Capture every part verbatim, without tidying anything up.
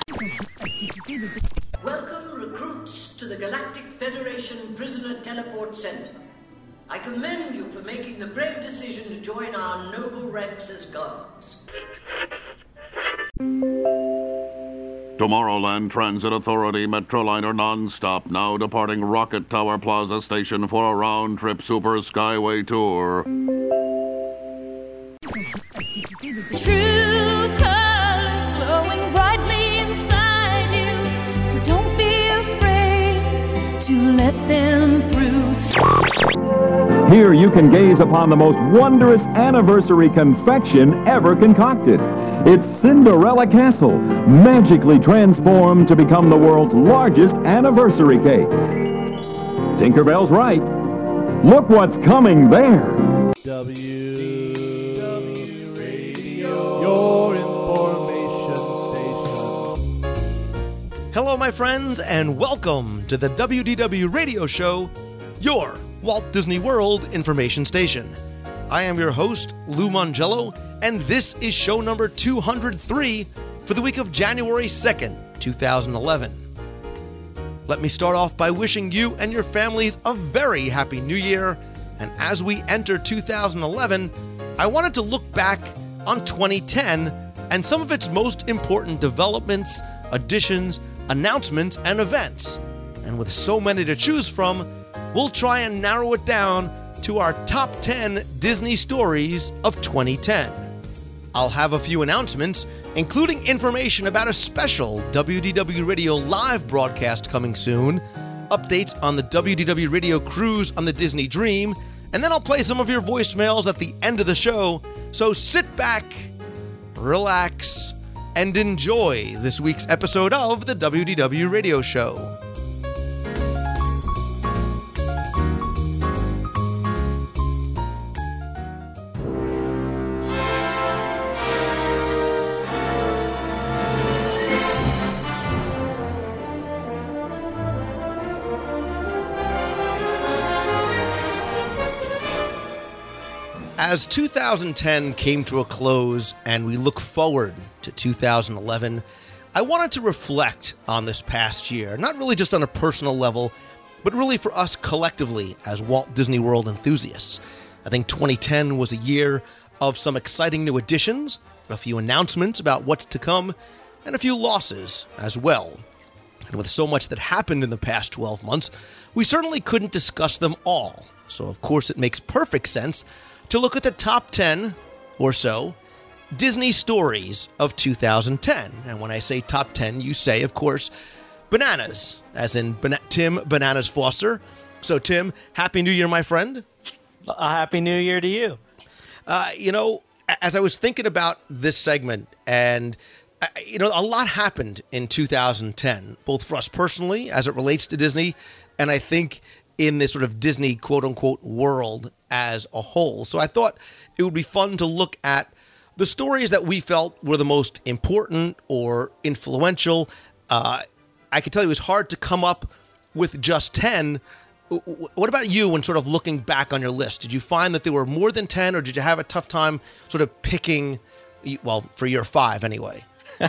Welcome, recruits, to the Galactic Federation Prisoner Teleport Center. I commend you for making the brave decision to join our noble ranks as guards. Tomorrowland Transit Authority Metroliner nonstop, now departing Rocket Tower Plaza Station for a round-trip Super Skyway tour. True colors glowing brightly inside you, so don't be afraid to let them through. Here you can gaze upon the most wondrous anniversary confection ever concocted. It's Cinderella Castle, magically transformed to become the world's largest anniversary cake. Tinkerbell's right. Look what's coming there. W D W Radio, your information station. Hello, my friends, and welcome to the W D W Radio Show, your Walt Disney World information station. I am your host, Lou Mongello, and this is show number two hundred three for the week of January second, two thousand eleven. Let me start off by wishing you and your families a very happy new year, and as we enter two thousand eleven, I wanted to look back on twenty ten and some of its most important developments, additions, announcements, and events. And with so many to choose from, we'll try and narrow it down to our top ten Disney stories of twenty ten. I'll have a few announcements, including information about a special W D W Radio live broadcast coming soon, updates on the W D W Radio cruise on the Disney Dream, and then I'll play some of your voicemails at the end of the show, so sit back, relax, and enjoy this week's episode of the W D W Radio Show. As two thousand ten came to a close and we look forward to two thousand eleven, I wanted to reflect on this past year, not really just on a personal level, but really for us collectively as Walt Disney World enthusiasts. I think twenty ten was a year of some exciting new additions, a few announcements about what's to come, and a few losses as well. And with so much that happened in the past twelve months, we certainly couldn't discuss them all. So of course it makes perfect sense to look at the top ten or so Disney stories of two thousand ten. And when I say top ten, you say, of course, bananas, as in Ban- Tim Bananas Foster. So, Tim, Happy New Year, my friend. A Happy New Year to you. Uh, you know, as I was thinking about this segment, and, uh, you know, a lot happened in two thousand ten, both for us personally, as it relates to Disney, and I think in this sort of Disney quote-unquote world as a whole. So I thought it would be fun to look at the stories that we felt were the most important or influential. Uh, I can tell you it was hard to come up with just ten. What about you when sort of looking back on your list? Did you find that there were more than ten, or did you have a tough time sort of picking, well, for year five anyway?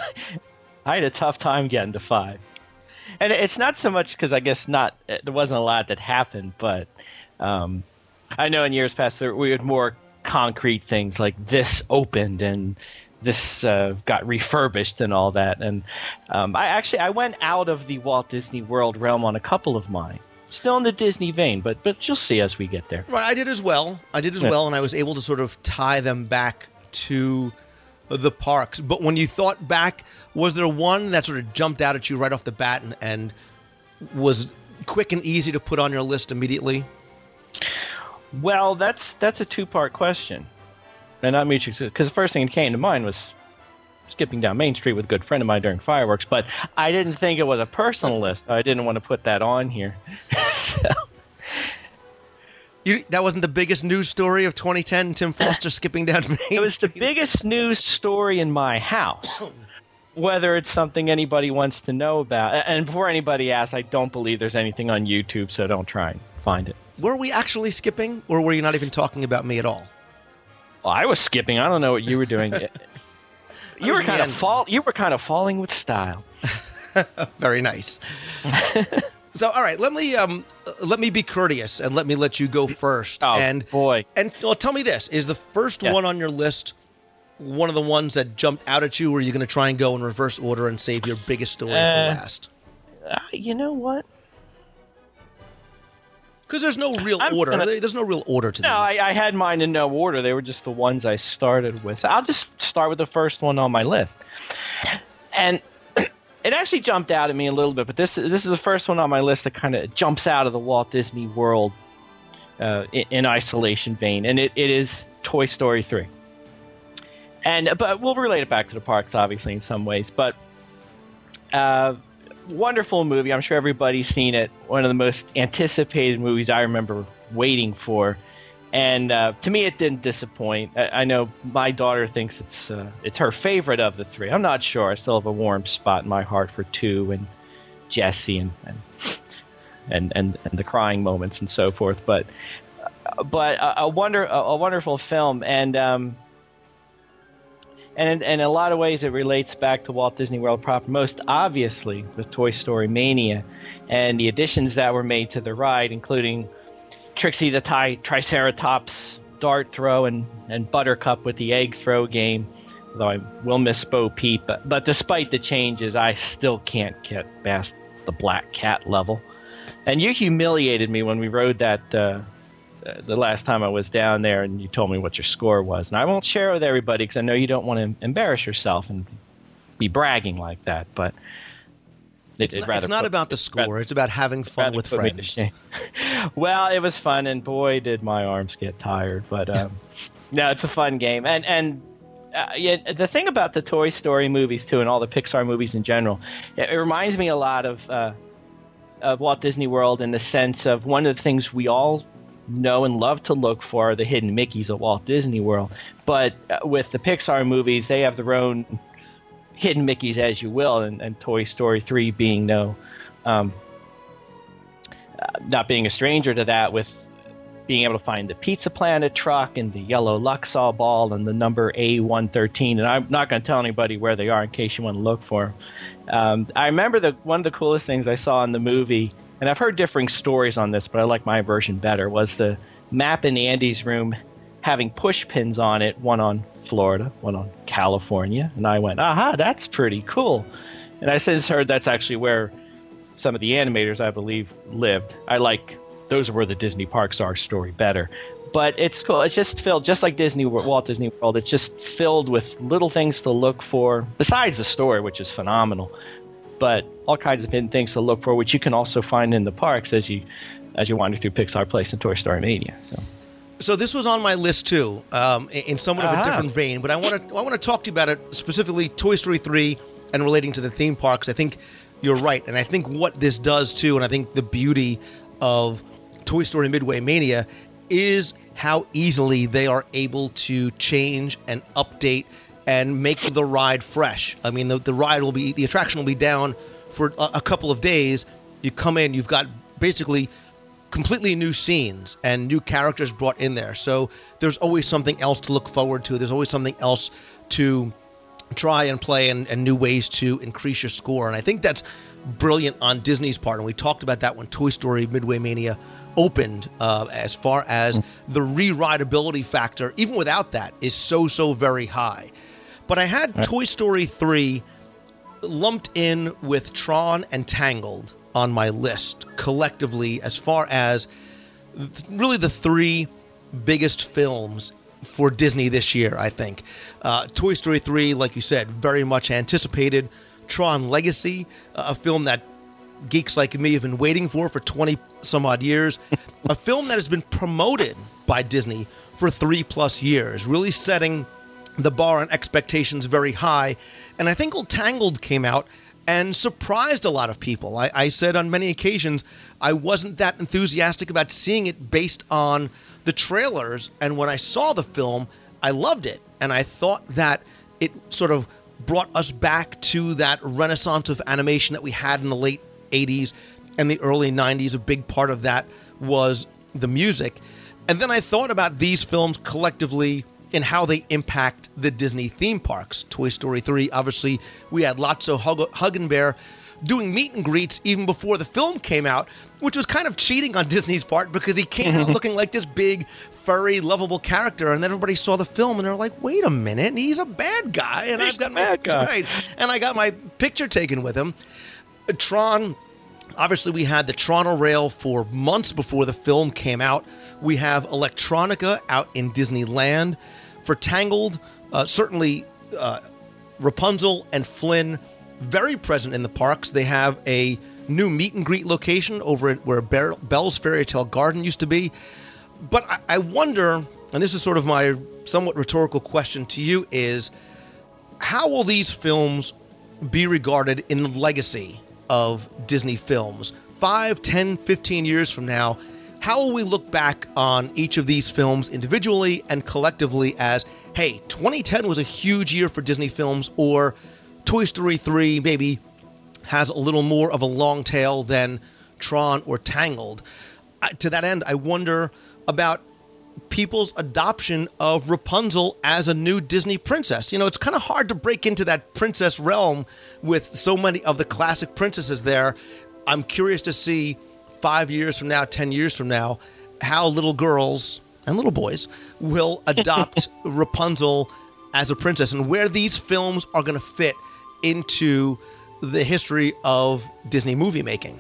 I had a tough time getting to five. And it's not so much because I guess not there wasn't a lot that happened, but um, I know in years past there, we had more concrete things like this opened and this uh, got refurbished and all that. And um, I actually I went out of the Walt Disney World realm on a couple of mine. Still in the Disney vein, but but you'll see as we get there. Right, I did as well. I did as yeah. well, and I was able to sort of tie them back to the parks. But when you thought back, was there one that sort of jumped out at you right off the bat and, and was quick and easy to put on your list immediately? Well, that's that's a two-part question, and not mutually, because the first thing that came to mind was skipping down Main Street with a good friend of mine during fireworks, but I didn't think it was a personal list, so I didn't want to put that on here. so. You, that wasn't the biggest news story of twenty ten, Tim Foster skipping down Main Street? It was the biggest news story in my house. Whether it's something anybody wants to know about. And before anybody asks, I don't believe there's anything on YouTube, so don't try and find it. Were we actually skipping, or were you not even talking about me at all? Well, I was skipping. I don't know what you were doing. you were kind of fall. You were kind of falling with style. Very nice. So, all right, let me um, let me be courteous and let me let you go first. Oh, and, boy. And well, tell me this. Is the first Yes. one on your list one of the ones that jumped out at you, or are you going to try and go in reverse order and save your biggest story Uh, for last? Uh, you know what? Because there's no real I'm order. gonna- There- There's no real order to No, these. I, I had mine in no order. They were just the ones I started with. So I'll just start with the first one on my list. And it actually jumped out at me a little bit, but this this is the first one on my list that kind of jumps out of the Walt Disney World uh, in, in isolation vein, and it, it is Toy Story three. And but we'll relate it back to the parks, obviously, in some ways. But uh, wonderful movie. I'm sure everybody's seen it. One of the most anticipated movies I remember waiting for. And uh, to me, it didn't disappoint. I, I know my daughter thinks it's uh, it's her favorite of the three. I'm not sure. I still have a warm spot in my heart for two and Jessie and and and, and, and the crying moments and so forth. But but a, a wonder a, a wonderful film. And um, and in, in a lot of ways, it relates back to Walt Disney World proper. Most obviously, with Toy Story Mania and the additions that were made to the ride, including Trixie the tri- Triceratops dart throw and, and Buttercup with the egg throw game. Though I will miss Bo Peep, but, but despite the changes, I still can't get past the Black Cat level. And you humiliated me when we rode that uh, uh, the last time I was down there, and you told me what your score was. And I won't share it with everybody because I know you don't want to embarrass yourself and be bragging like that. But It's, it- it not, rather it's not put- about the score. It's about having fun rather with put me to friends. shame. Well, it was fun, and boy, did my arms get tired. But um, no, it's a fun game. And and uh, yeah, the thing about the Toy Story movies too, and all the Pixar movies in general, it, it reminds me a lot of uh, of Walt Disney World in the sense of one of the things we all know and love to look for are the hidden Mickeys at Walt Disney World. But uh, with the Pixar movies, they have their own hidden Mickeys, as you will, and, and Toy Story three being no, um, uh, not being a stranger to that, with being able to find the Pizza Planet truck and the yellow Luxor ball and the number A one thirteen. And I'm not going to tell anybody where they are in case you want to look for them. Um, I remember the one of the coolest things I saw in the movie, and I've heard differing stories on this, but I like my version better, was the map in Andy's room having push pins on it, one on Florida, one on California. And I went, aha, that's pretty cool. And I since heard that's actually where some of the animators, I believe, lived. I like those are where the Disney parks are story better. But it's cool. It's just filled, just like Disney, Walt Disney World, it's just filled with little things to look for, besides the story, which is phenomenal. But all kinds of hidden things to look for, which you can also find in the parks as you as you wander through Pixar Place and Toy Story Mania. So. So this was on my list too, um, in in somewhat of a Ah. different vein. But I want to I want to talk to you about it specifically, Toy Story three, and relating to the theme parks. I think you're right, and I think what this does too, and I think the beauty of Toy Story Midway Mania is how easily they are able to change and update and make the ride fresh. I mean, the, the ride will be the attraction will be down for a, a couple of days. You come in, you've got basically completely new scenes and new characters brought in there. So there's always something else to look forward to. There's always something else to try and play and, and new ways to increase your score. And I think that's brilliant on Disney's part. And we talked about that when Toy Story Midway Mania opened, uh, as far as the re-rideability factor, even without that, is so, so very high. But I had Toy Story three lumped in with Tron and Tangled on my list collectively, as far as th- really the three biggest films for Disney this year, I think. Uh, Toy Story three, like you said, very much anticipated. Tron Legacy, uh, a film that geeks like me have been waiting for for twenty some odd years. A film that has been promoted by Disney for three plus years, really setting the bar and expectations very high. And I think Tangled came out and surprised a lot of people. I, I said on many occasions I wasn't that enthusiastic about seeing it based on the trailers. And when I saw the film, I loved it. And I thought that it sort of brought us back to that renaissance of animation that we had in the late eighties and the early nineties. A big part of that was the music. And then I thought about these films collectively and how they impact the Disney theme parks. Toy Story three, obviously, we had Lotso, Hug, Hug and Bear, doing meet and greets even before the film came out, which was kind of cheating on Disney's part because he came out looking like this big, furry, lovable character, and then everybody saw the film and they're like, "Wait a minute, he's a bad guy." And He's I've got the my bad guy. right, and I got my picture taken with him. Uh, Tron. Obviously, we had the Toronto Rail for months before the film came out. We have Electronica out in Disneyland. For Tangled, uh, certainly uh, Rapunzel and Flynn very present in the parks. They have a new meet and greet location over at where Bell- Bell's Fairy Tale Garden used to be. But I, I wonder, and this is sort of my somewhat rhetorical question to you, is how will these films be regarded in the legacy of Disney films? Five, ten, fifteen years from now, how will we look back on each of these films individually and collectively as, hey, twenty ten was a huge year for Disney films, or Toy Story three maybe has a little more of a long tail than Tron or Tangled? Uh, to that end, I wonder about people's adoption of Rapunzel as a new Disney princess. You know, it's kind of hard to break into that princess realm with so many of the classic princesses there. I'm curious to see five years from now, ten years from now, how little girls and little boys will adopt Rapunzel as a princess and where these films are going to fit into the history of Disney movie making.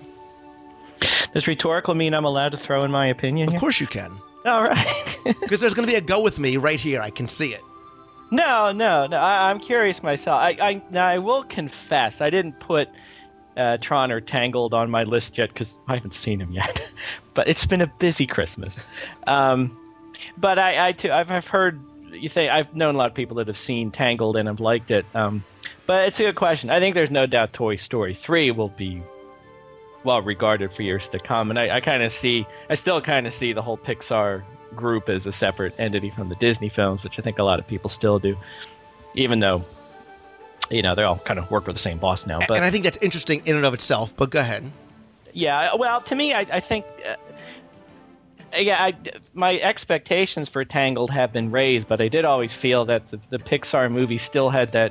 Does rhetorical mean I'm allowed to throw in my opinion Of here? course you can. All right. Because there's going to be a go with me right here. I can see it. No, no, no. I, I'm curious myself. I, I now I will confess I didn't put uh, Tron or Tangled on my list yet because I haven't seen them yet. But it's been a busy Christmas. Um, but I, I too, I've, I've heard you think I've known a lot of people that have seen Tangled and have liked it. Um, but it's a good question. I think there's no doubt Toy Story three will be well regarded for years to come, and I, I kind of see, I still kind of see the whole Pixar group as a separate entity from the Disney films, which I think a lot of people still do, even though, you know, they all kind of work with the same boss now. But And I think that's interesting in and of itself, but go ahead. yeah, well, to me, I, I think, uh, yeah, I, my expectations for Tangled have been raised, but I did always feel that the, the Pixar movie still had that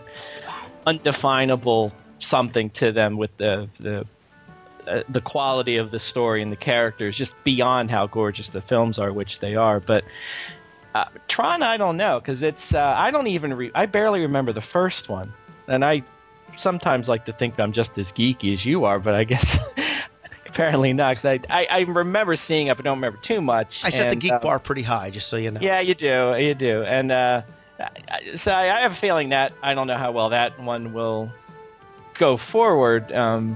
undefinable something to them with the the Uh, the quality of the story and the characters, just beyond how gorgeous the films are, which they are. But uh, Tron, I don't know, because it's uh, I don't even re- I barely remember the first one, and I sometimes like to think I'm just as geeky as you are, but I guess apparently not. Cause I, I I remember seeing it, but don't remember too much. I set and, the geek uh, bar pretty high, just so you know. Yeah, you do, you do, and uh, I- so I, I have a feeling that I don't know how well that one will go forward. Um,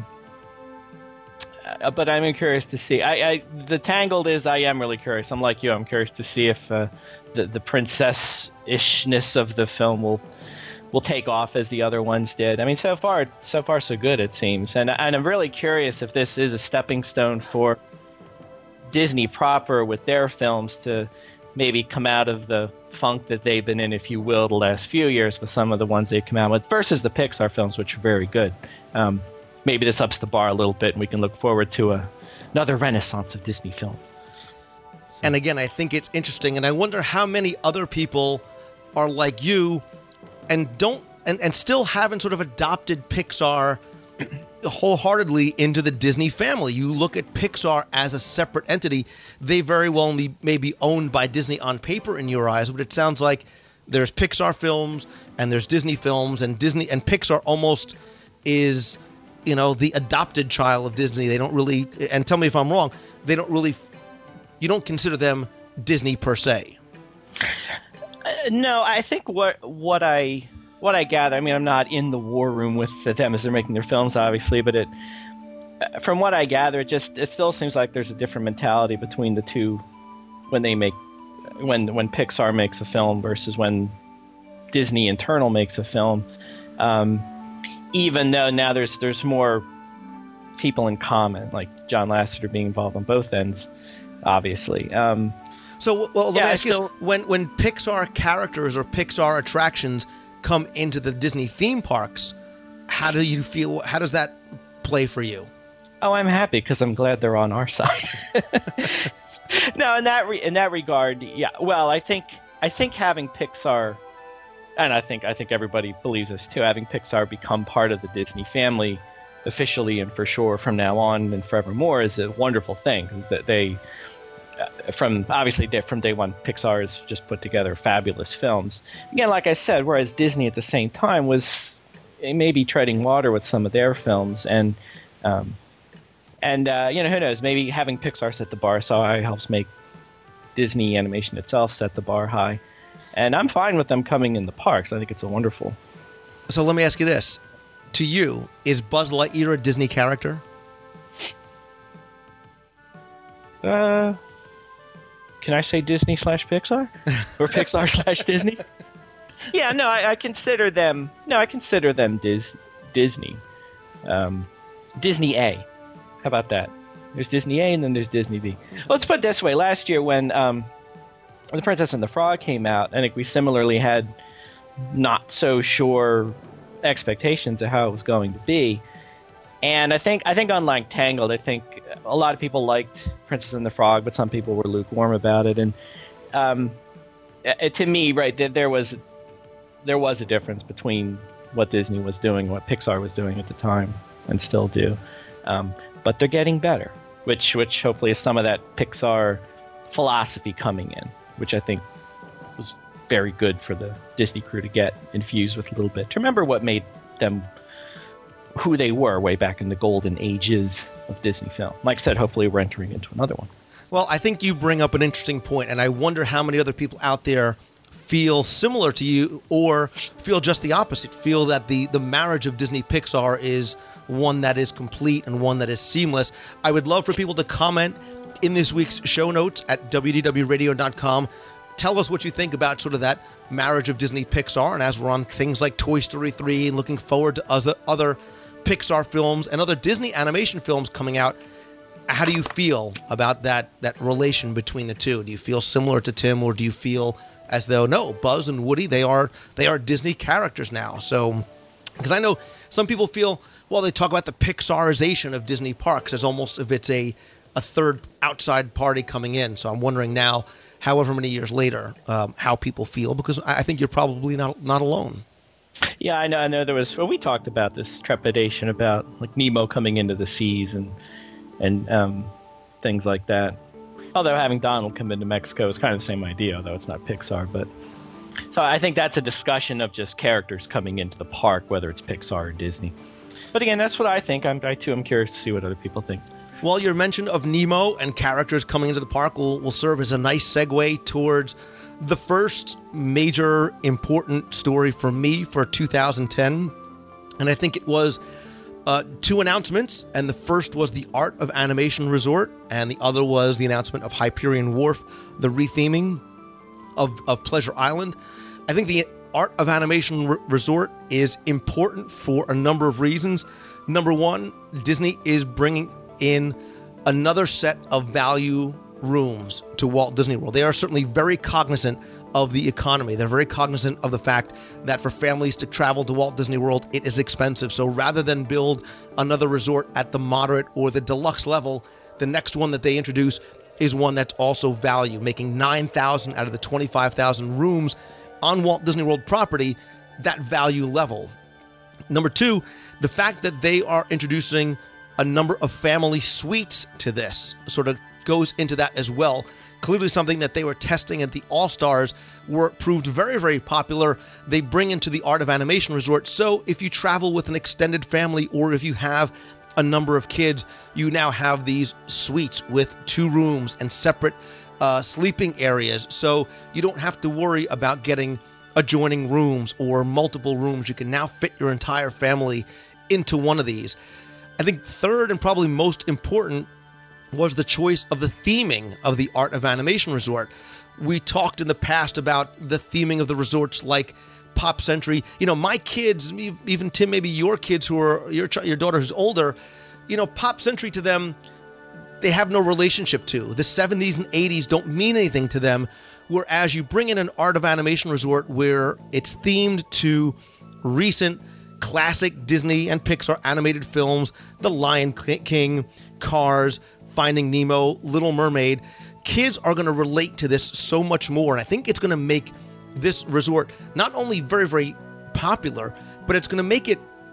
Uh, but I'm curious to see. I, I the Tangled is. I am really curious. I'm like you. I'm curious to see if uh, the the princess-ishness of the film will will take off as the other ones did. I mean, so far, so far, so good. It seems, and and I'm really curious if this is a stepping stone for Disney proper with their films to maybe come out of the funk that they've been in, if you will, the last few years with some of the ones they've come out with versus the Pixar films, which are very good. Um, Maybe this ups the bar a little bit, and we can look forward to a, another renaissance of Disney films. And again, I think it's interesting, and I wonder how many other people are like you and don't and, and still haven't sort of adopted Pixar wholeheartedly into the Disney family. You look at Pixar as a separate entity. They very well may, may be owned by Disney on paper in your eyes, but it sounds like there's Pixar films and there's Disney films, and Disney and Pixar almost is, you know, the adopted child of Disney. They don't really, and tell me if I'm wrong, they don't really, you don't consider them Disney per se. Uh, no, I think what what I what I gather. I mean, I'm not in the war room with them as they're making their films, obviously, but it, from what I gather, it just it still seems like there's a different mentality between the two when they make when when Pixar makes a film versus when Disney internal makes a film. Um, Even though now there's there's more people in common, like John Lasseter being involved on both ends, obviously. Um, so, well, let yeah, me ask still, you this. When, when Pixar characters or Pixar attractions come into the Disney theme parks, how do you feel? How does that play for you? Oh, I'm happy because I'm glad they're on our side. No, in that re- in that regard, yeah. Well, I think I think having Pixar. And I think I think everybody believes this too. Having Pixar become part of the Disney family officially and for sure from now on and forevermore is a wonderful thing, is that they, uh, from obviously they- from day one, Pixar has just put together fabulous films. Again, like I said, whereas Disney at the same time was maybe treading water with some of their films, and um, and uh, you know, who knows, maybe having Pixar set the bar so high helps make Disney animation itself set the bar high. And I'm fine with them coming in the parks. I think it's a wonderful. So let me ask you this. To you, is Buzz Lightyear a Disney character? Uh, can I say Disney slash Pixar? Or Pixar slash Disney? Yeah, no, I, I consider them. No, I consider them Dis, Disney. Um, Disney A. How about that? There's Disney A and then there's Disney B. Let's put it this way. Last year when um, The Princess and the Frog came out, I think we similarly had not so sure expectations of how it was going to be. And I think I think unlike Tangled, I think a lot of people liked Princess and the Frog, but some people were lukewarm about it. And um, it, to me, right, there, there was there was a difference between what Disney was doing and what Pixar was doing at the time, and still do. Um, but they're getting better, which which hopefully is some of that Pixar philosophy coming in, which I think was very good for the Disney crew to get infused with a little bit. To remember what made them who they were way back in the golden ages of Disney film. Like I said, hopefully we're entering into another one. Well, I think you bring up an interesting point, and I wonder how many other people out there feel similar to you or feel just the opposite, feel that the, the marriage of Disney Pixar is one that is complete and one that is seamless. I would love for people to comment in this week's show notes at W D W radio dot com. Tell us what you think about sort of that marriage of Disney Pixar, and as we're on things like Toy Story three and looking forward to other, other Pixar films and other Disney animation films coming out, how do you feel about that that relation between the two? Do you feel similar to Tim, or do you feel as though, no, Buzz and Woody, they are they are Disney characters now? So, because I know some people feel, well, they talk about the Pixarization of Disney parks as almost if it's a, a third outside party coming in. So I'm wondering now, however many years later, um, how people feel, because I think you're probably not not alone. Yeah, I know. I know there was. Well, we talked about this trepidation about like Nemo coming into the seas and and um, things like that. Although having Donald come into Mexico is kind of the same idea, although it's not Pixar. But so I think that's a discussion of just characters coming into the park, whether it's Pixar or Disney. But again, that's what I think. I'm I too am curious to see what other people think. Well, your mention of Nemo and characters coming into the park will, will serve as a nice segue towards the first major important story for me for two thousand ten. And I think it was uh, two announcements. And the first was the Art of Animation Resort, and the other was the announcement of Hyperion Wharf, the retheming of, of Pleasure Island. I think the Art of Animation R- Resort is important for a number of reasons. Number one, Disney is bringing in another set of value rooms to Walt Disney World. They are certainly very cognizant of the economy. They're very cognizant of the fact that for families to travel to Walt Disney World, it is expensive. So rather than build another resort at the moderate or the deluxe level, the next one that they introduce is one that's also value, making nine thousand out of the twenty-five thousand rooms on Walt Disney World property that value level. Number two, the fact that they are introducing a number of family suites to this sort of goes into that as well. Clearly something that they were testing at the All-Stars were proved very, very popular. They bring into the Art of Animation Resort. So if you travel with an extended family, or if you have a number of kids, you now have these suites with two rooms and separate uh, sleeping areas. So you don't have to worry about getting adjoining rooms or multiple rooms. You can now fit your entire family into one of these. I think third and probably most important was the choice of the theming of the Art of Animation Resort. We talked in the past about the theming of the resorts like Pop Century. You know, my kids, even Tim, maybe your kids who are, your, your daughter who's older, you know, Pop Century to them, they have no relationship to. The seventies and eighties don't mean anything to them, whereas you bring in an Art of Animation Resort where it's themed to recent classic Disney and Pixar animated films, The Lion King, Cars, Finding Nemo, Little Mermaid. Kids are going to relate to this so much more, and I think it's going to make this resort not only very, very popular, but it's going to make it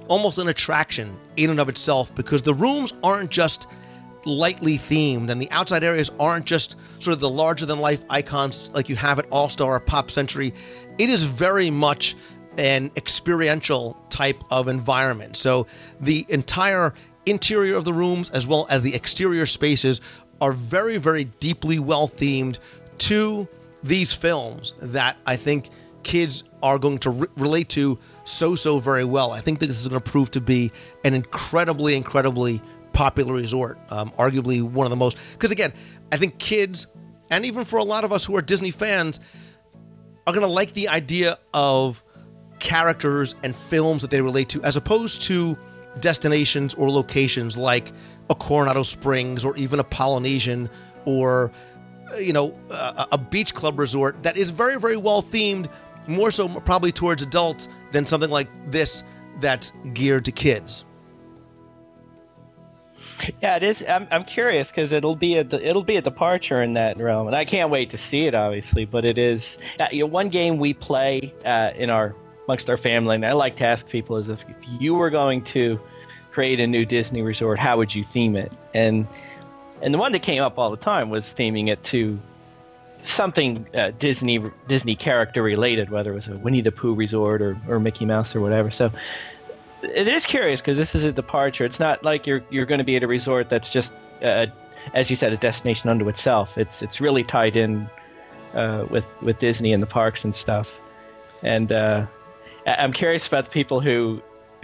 almost an attraction in and of itself, because the rooms aren't just lightly themed, and the outside areas aren't just sort of the larger-than-life icons like you have at All-Star or Pop Century. It is very much an experiential type of environment. So the entire interior of the rooms, as well as the exterior spaces, are very, very deeply well-themed to these films that I think kids are going to re- relate to so, so very well. I think that this is going to prove to be an incredibly, incredibly popular resort, um, arguably one of the most, because again, I think kids, and even for a lot of us who are Disney fans, are going to like the idea of characters and films that they relate to, as opposed to destinations or locations like a Coronado Springs or even a Polynesian or, you know, a, a beach club resort that is very, very well themed, more so probably towards adults than something like this that's geared to kids. Yeah, it is. I'm I'm curious because it'll be a it'll be a departure in that realm, and I can't wait to see it, obviously. But it is uh, you know, one game we play uh, in our amongst our family, and I like to ask people is if, if you were going to create a new Disney resort, how would you theme it? And and the one that came up all the time was theming it to something uh, Disney Disney character related, whether it was a Winnie the Pooh resort or, or Mickey Mouse or whatever. So it is curious because this is a departure. It's not like you're you're going to be at a resort that's just, uh, as you said, a destination unto itself. It's it's really tied in uh, with with Disney and the parks and stuff. And uh, I'm curious about the people who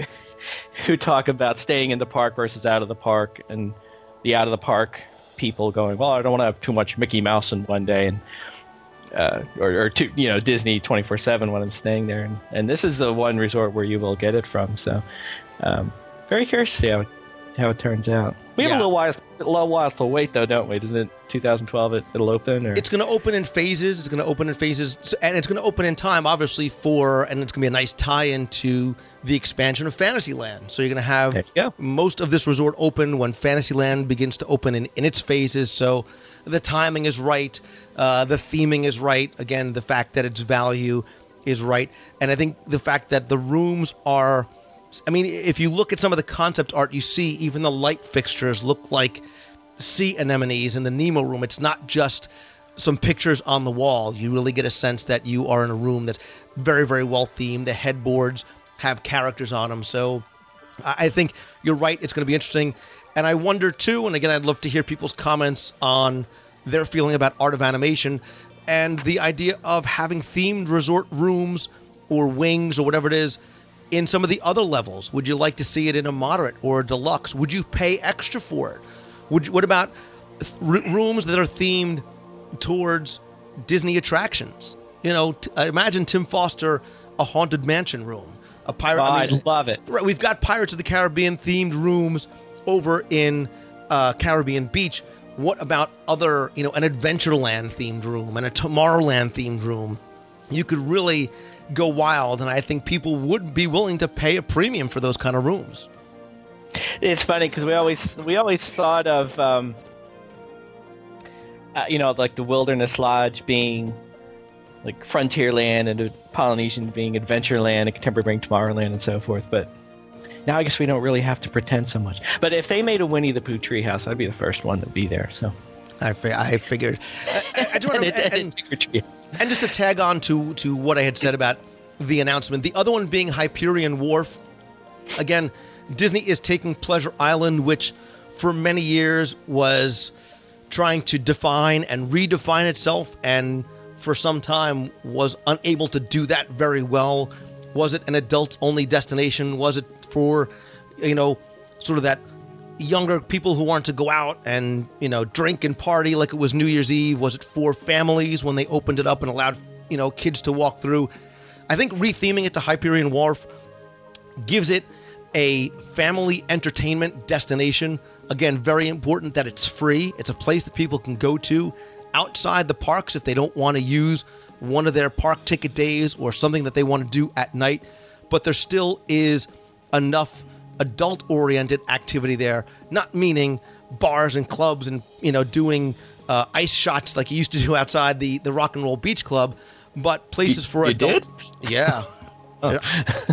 who talk about staying in the park versus out of the park, and the out of the park people going, well, I don't want to have too much Mickey Mouse in one day, and uh, or, or too, you know, Disney twenty-four seven when I'm staying there. And, and this is the one resort where you will get it from. So um, very curious to see how it, how it turns out. We have Yeah. a little while, a little while to wait, though, don't we? Doesn't it twenty twelve it, it'll open? Or? It's going to open in phases. It's going to open in phases, so- and it's going to open in time, obviously, for, and it's going to be a nice tie-in to the expansion of Fantasyland. So you're going to have There you go. most of this resort open when Fantasyland begins to open in, in its phases. So the timing is right. Uh, the theming is right. Again, the fact that its value is right. And I think the fact that the rooms are, I mean, if you look at some of the concept art, you see even the light fixtures look like sea anemones in the Nemo room. It's not just some pictures on the wall. You really get a sense that you are in a room that's very, very well themed. The headboards have characters on them. So I I think you're right. It's going to be interesting. And I wonder, too, and again, I'd love to hear people's comments on their feeling about Art of Animation and the idea of having themed resort rooms or wings or whatever it is in some of the other levels. Would you like to see it in a moderate or a deluxe? Would you pay extra for it? Would you, what about r- rooms that are themed towards Disney attractions? You know, t- imagine Tim Foster, a Haunted Mansion room. A pirate. Oh, I mean, I'd love it. Right, we've got Pirates of the Caribbean themed rooms over in uh, Caribbean Beach. What about other, you know, an Adventureland themed room and a Tomorrowland themed room? You could really go wild, and I think people would be willing to pay a premium for those kind of rooms. It's funny because we always we always thought of um, uh, you know, like the Wilderness Lodge being like Frontierland and the Polynesian being Adventureland and Contemporary being Tomorrowland and so forth. But now I guess we don't really have to pretend so much. But if they made a Winnie the Pooh treehouse, I'd be the first one to be there. So I, fi- I figured. I, I just and, wanna- it, and, and- it's a treehouse. And just to tag on to, to what I had said about the announcement, the other one being Hyperion Wharf. Again, Disney is taking Pleasure Island, which for many years was trying to define and redefine itself, and for some time was unable to do that very well. Was it an adults-only destination? Was it for, you know, sort of that younger people who wanted to go out and, you know, drink and party like it was New Year's Eve? Was it for families when they opened it up and allowed, you know, kids to walk through? I think retheming it to Hyperion Wharf gives it a family entertainment destination. Again, very important that it's free. It's a place that people can go to outside the parks if they don't want to use one of their park ticket days or something that they want to do at night. But there still is enough adult-oriented activity there, not meaning bars and clubs and, you know, doing uh, ice shots like you used to do outside the, the Rock and Roll Beach Club, but places for you adults. did? Yeah. Oh. Yeah.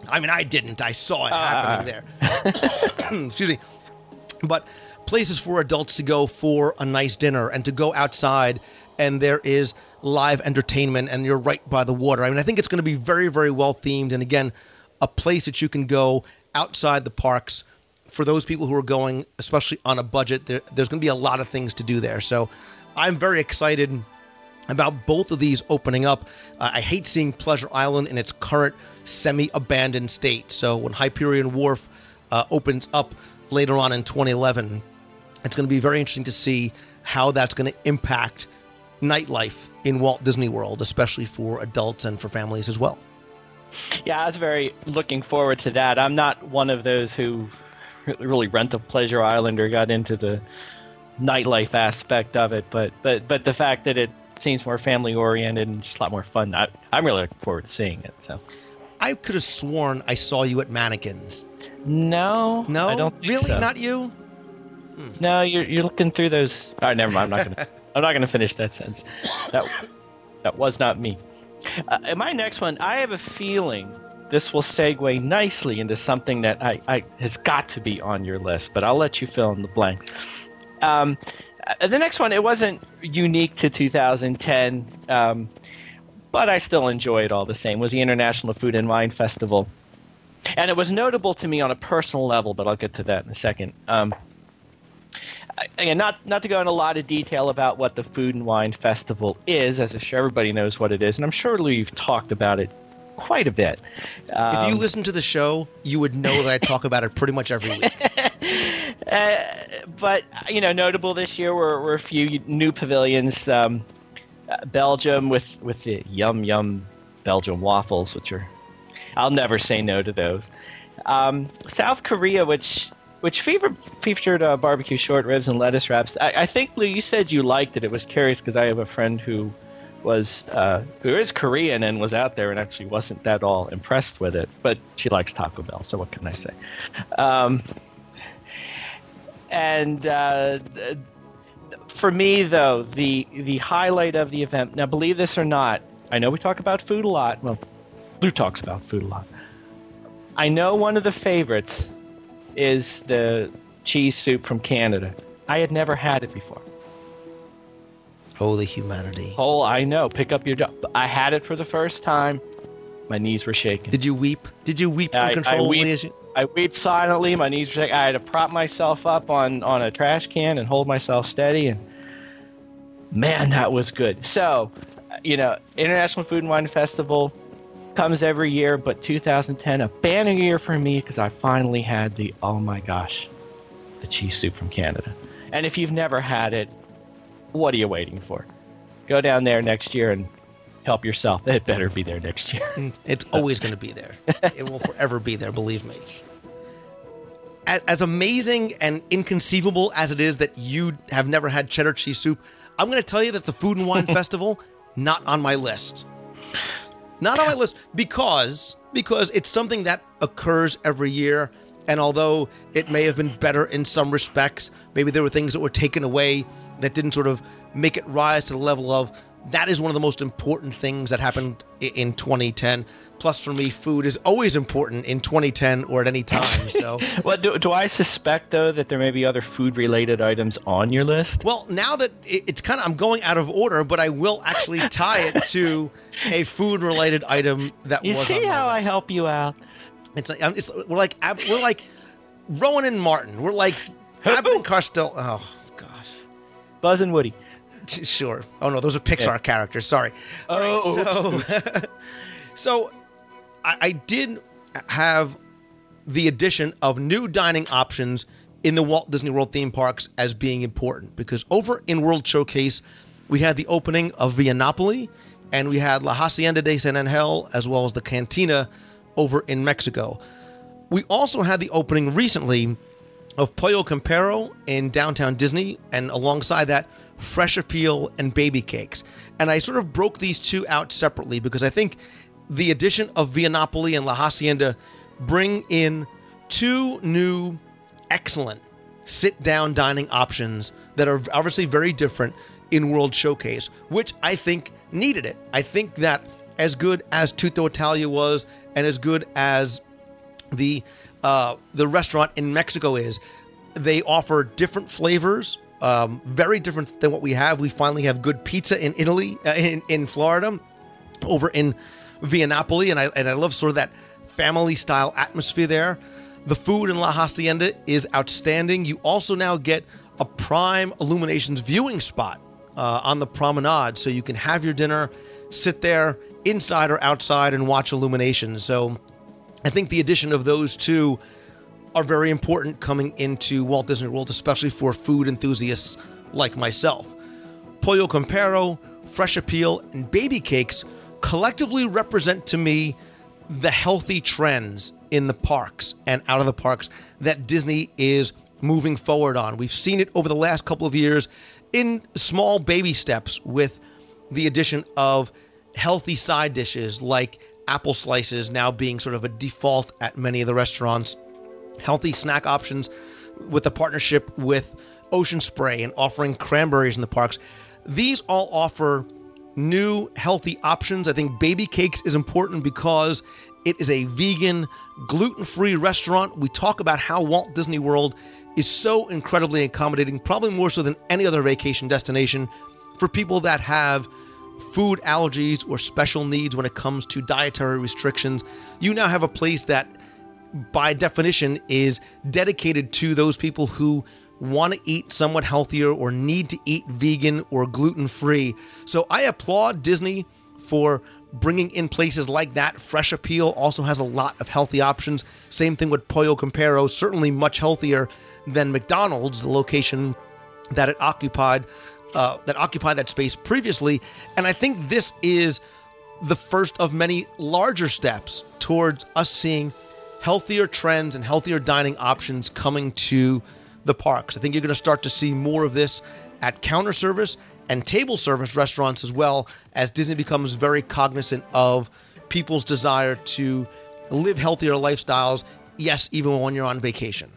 I mean, I didn't. I saw it Uh, happening there. Excuse me. But places for adults to go for a nice dinner and to go outside, and there is live entertainment, and you're right by the water. I mean, I think it's going to be very, very well themed. And again, a place that you can go outside the parks for those people who are going, especially on a budget. There, there's going to be a lot of things to do there. So I'm very excited about both of these opening up. Uh, I hate seeing Pleasure Island in its current semi-abandoned state. So when Hyperion Wharf uh, opens up later on in twenty eleven, it's going to be very interesting to see how that's going to impact nightlife in Walt Disney World, especially for adults and for families as well. Yeah, I was very looking forward to that. I'm not one of those who really rent a Pleasure Island or got into the nightlife aspect of it, but but but the fact that it seems more family oriented and just a lot more fun, I, I'm really looking forward to seeing it. So I could have sworn I saw you at Mannequins. no, No, I don't think really, so. not you. No, you're you're looking through those. All right, never mind. I'm not gonna. I'm not gonna finish that sentence. That that was not me. Uh, in my next one, I have a feeling this will segue nicely into something that I, I has got to be on your list, but I'll let you fill in the blanks. Um, uh, the next one, it wasn't unique to two thousand ten, um, but I still enjoy it all the same. Was the International Food and Wine Festival, and it was notable to me on a personal level, but I'll get to that in a second. Um, Again, not not to go in a lot of detail about what the Food and Wine Festival is, as I'm sure everybody knows what it is, and I'm sure we've talked about it quite a bit. Um, If you listen to the show, you would know that I talk about it pretty much every week. uh, but, you know, notable this year were, were a few new pavilions. Um, uh, Belgium with, with the yum yum Belgium waffles, which are, I'll never say no to those. Um, South Korea, which... Which featured, featured uh, barbecue short ribs and lettuce wraps. I, I think, Lou, you said you liked it. It was curious because I have a friend who was uh, who is Korean and was out there and actually wasn't that all impressed with it. But she likes Taco Bell, so what can I say? Um, and uh, for me, though, the the highlight of the event. Now, believe this or not, I know we talk about food a lot. Well, Lou talks about food a lot. I know one of the favorites is the cheese soup from Canada. I had never had it before. Holy humanity. Oh, I know. Pick up your... Do- I had it for the first time. My knees were shaking. Did you weep? Did you weep I, uncontrollably? I, weep, as you... I wept silently. My knees were shaking. I had to prop myself up on, on a trash can and hold myself steady. And man, that was good. So, you know, International Food and Wine Festival comes every year, but two thousand ten, a banner year for me because I finally had the, oh my gosh, the cheese soup from Canada. And if you've never had it, what are you waiting for? Go down there next year and help yourself. It better be there next year. It's always going to be there. It will forever be there, believe me. As, as amazing and inconceivable as it is that you have never had cheddar cheese soup, I'm going to tell you that the Food and Wine Festival, not on my list. Not on my list because because it's something that occurs every year, and although it may have been better in some respects, maybe there were things that were taken away that didn't sort of make it rise to the level of, that is one of the most important things that happened in twenty ten. Plus, for me, food is always important in twenty ten or at any time. So, well, do, do I suspect, though, that there may be other food-related items on your list? Well, now that it, it's kind of, I'm going out of order, but I will actually tie it to a food-related item that you was see on my how list. I help you out? It's like, it's, we're like we're like Rowan and Martin. We're like Abbott and Costello. Oh gosh, Buzz and Woody. Sure. Oh no, those are Pixar Yeah. characters. Sorry. Oh, All right, so, so I, I did have the addition of new dining options in the Walt Disney World theme parks as being important because over in World Showcase we had the opening of Via Napoli and we had La Hacienda de San Angel as well as the Cantina over in Mexico. We also had the opening recently of Pollo Campero in downtown Disney, and alongside that, Fresh Appeal and Baby Cakes. And I sort of broke these two out separately because I think the addition of Via Napoli and La Hacienda bring in two new excellent sit-down dining options that are obviously very different in World Showcase, which I think needed it. I think that as good as Tutto Italia was and as good as the uh, the restaurant in Mexico is. They offer different flavors, um, very different than what we have. We finally have good pizza in Italy, uh, in in Florida, over in Via Napoli, and I and I love sort of that family style atmosphere there. The food in La Hacienda is outstanding. You also now get a prime Illuminations viewing spot uh, on the promenade, so you can have your dinner, sit there inside or outside, and watch Illuminations. So I think the addition of those two are very important coming into Walt Disney World, especially for food enthusiasts like myself. Pollo Campero, Fresh Appeal, and Baby Cakes collectively represent to me the healthy trends in the parks and out of the parks that Disney is moving forward on. We've seen it over the last couple of years in small baby steps with the addition of healthy side dishes like apple slices now being sort of a default at many of the restaurants. Healthy snack options with the partnership with Ocean Spray and offering cranberries in the parks. These all offer new healthy options. I think Baby Cakes is important because it is a vegan, gluten-free restaurant. We talk about how Walt Disney World is so incredibly accommodating, probably more so than any other vacation destination, for people that have food allergies or special needs when it comes to dietary restrictions. You now have a place that, by definition, is dedicated to those people who want to eat somewhat healthier or need to eat vegan or gluten-free. So I applaud Disney for bringing in places like that. Fresh Appeal also has a lot of healthy options. Same thing with Pollo Campero, certainly much healthier than McDonald's, the location that it occupied, uh, that occupied that space previously. And I think this is the first of many larger steps towards us seeing healthier trends and healthier dining options coming to the parks. I think you're going to start to see more of this at counter service and table service restaurants as well, as Disney becomes very cognizant of people's desire to live healthier lifestyles, yes, even when you're on vacation.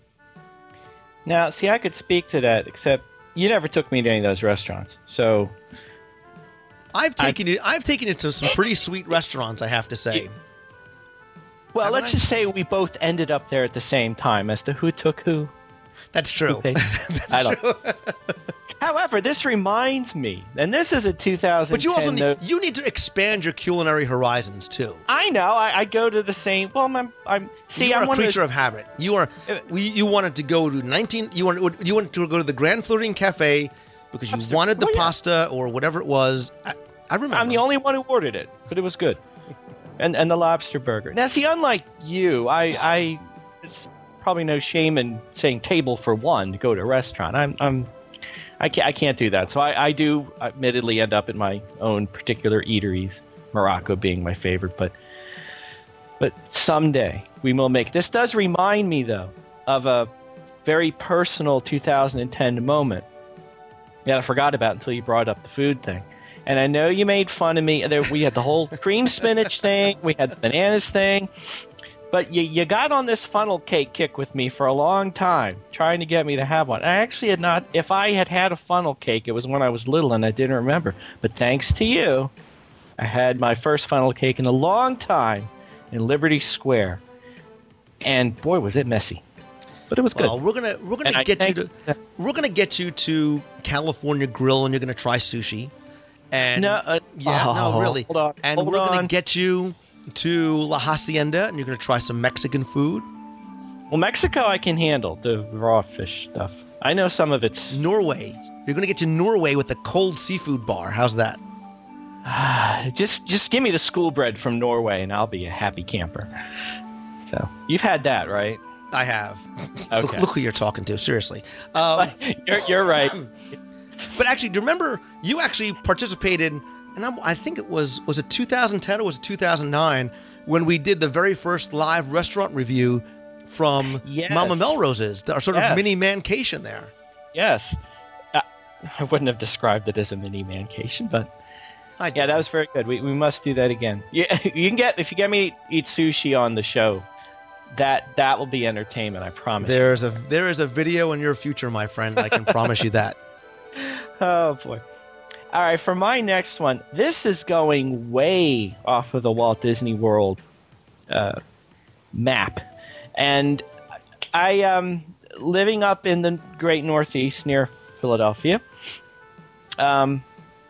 Now, see, I could speak to that, except you never took me to any of those restaurants. So I've taken I, it I've taken it to some pretty sweet restaurants, I have to say. You, well, Haven't let's I? just say we both ended up there at the same time. As to who took who. That's true. That's I don't. true. However, this reminds me, and this is a two thousand ten. But you also need, you need to expand your culinary horizons too. I know. I, I go to the same. Well, I'm. I'm see, you are I'm a creature of, of habit. You are. We, you wanted to go to nineteen. You wanted. You wanted to go to the Grand Floridian Cafe because you Pasta. wanted the well, yeah. pasta or whatever it was. I, I remember. I'm the only one who ordered it, but it was good. and and the lobster burger. Now, see, unlike you, I I. It's probably no shame in saying table for one to go to a restaurant. I'm. I'm I can't, I can't do that. So I, I do admittedly end up in my own particular eateries, Morocco being my favorite. But but someday we will make. This does remind me, though, of a very personal two thousand ten moment that I forgot about until you brought up the food thing. And I know you made fun of me. There, we had the whole cream spinach thing. We had the bananas thing. But you, you got on this funnel cake kick with me for a long time, trying to get me to have one. I actually had not. If I had had a funnel cake, it was when I was little and I didn't remember. But thanks to you, I had my first funnel cake in a long time in Liberty Square. And boy, was it messy. But it was good. Well, we're gonna we're gonna and get you to uh, we're gonna get you to California Grill, and you're gonna try sushi. And no, uh, yeah, oh, no, really. Hold on, and hold we're on. gonna get you to La Hacienda, and you're going to try some Mexican food. Well, Mexico I can handle, the raw fish stuff. I know some of it's... Norway. You're going to get to Norway with the cold seafood bar. How's that? just just give me the school bread from Norway, and I'll be a happy camper. So, you've had that, right? I have. Okay. look, look who you're talking to, seriously. Um, you're, you're right. But actually, do you remember, you actually participated... And I'm, I think it was, was it two thousand ten or was it two thousand nine when we did the very first live restaurant review from yes. Mama Melrose's, our sort yes. of mini mancation there. Yes. Uh, I wouldn't have described it as a mini mancation, but I did. Yeah, that was very good. We we must do that again. Yeah, you can get, if you get me eat sushi on the show, that that will be entertainment, I promise. There's a there is a video in your future, my friend. I can promise you that. Oh boy. All right, for my next one, this is going way off of the Walt Disney World uh, map. And I, um, living up in the great Northeast near Philadelphia, um,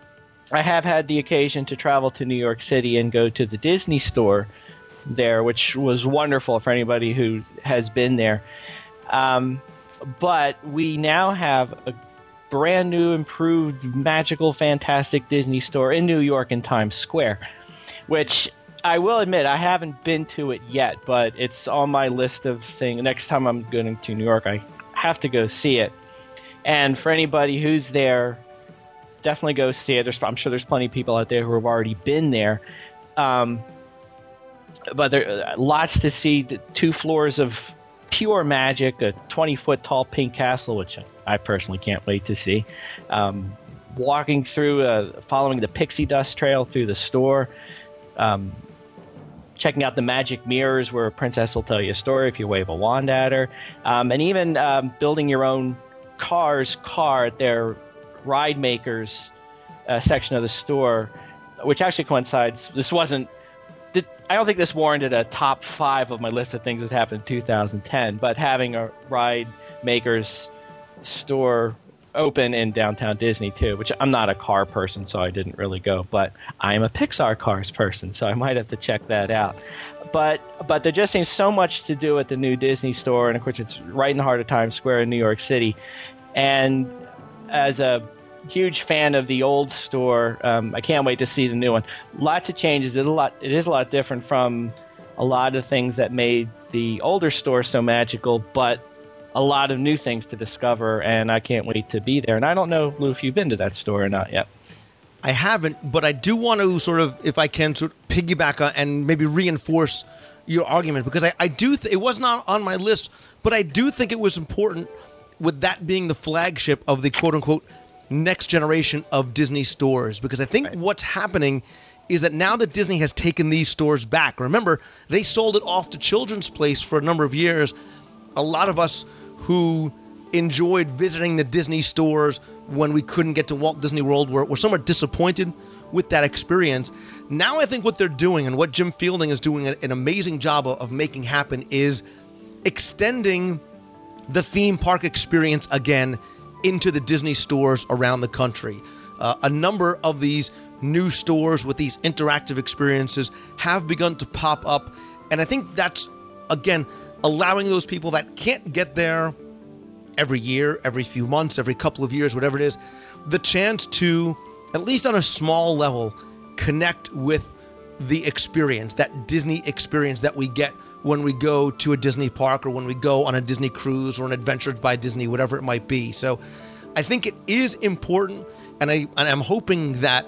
I have had the occasion to travel to New York City and go to the Disney store there, which was wonderful for anybody who has been there. Um, but we now have a brand new, improved, magical, fantastic Disney store in New York in Times Square, which I will admit I haven't been to it yet, but it's on my list of things. Next time I'm going to New York, I have to go see it. And for anybody who's there, definitely go see it. There's, I'm sure there's plenty of people out there who have already been there. Um, but there are lots to see. Two floors of pure magic, a twenty-foot tall pink castle, which I personally can't wait to see. Um, walking through, uh, following the pixie dust trail through the store. Um, checking out the magic mirrors where a princess will tell you a story if you wave a wand at her. Um, and even um, building your own car's car at their Ride Makers uh, section of the store, which actually coincides. This wasn't, I don't think this warranted a top five of my list of things that happened in two thousand ten, but having a Ride Makers store open in downtown Disney too, which I'm not a car person, so I didn't really go, but I am a Pixar cars person, so I might have to check that out. But but there just seems so much to do at the new Disney store, and of course it's right in the heart of Times Square in New York City. And as a huge fan of the old store, um, I can't wait to see the new one. Lots of changes. It a lot. It is a lot different from a lot of things that made the older store so magical, but a lot of new things to discover, and I can't wait to be there. And I don't know, Lou, if you've been to that store or not yet. I haven't, but I do want to sort of, if I can, sort of piggyback on and maybe reinforce your argument, because I, I do, th- it was not on my list, but I do think it was important with that being the flagship of the quote-unquote next generation of Disney stores, because I think right. what's happening is that now that Disney has taken these stores back, remember, they sold it off to Children's Place for a number of years. A lot of us who enjoyed visiting the Disney stores when we couldn't get to Walt Disney World were, were somewhat disappointed with that experience. Now I think what they're doing, and what Jim Fielding is doing an amazing job of, of making happen, is extending the theme park experience again into the Disney stores around the country. Uh, a number of these new stores with these interactive experiences have begun to pop up, and I think that's, again, allowing those people that can't get there every year, every few months, every couple of years, whatever it is, the chance to, at least on a small level, connect with the experience, that Disney experience that we get when we go to a Disney park or when we go on a Disney cruise or an Adventures by Disney, whatever it might be. So I think it is important, and, I, and I'm hoping that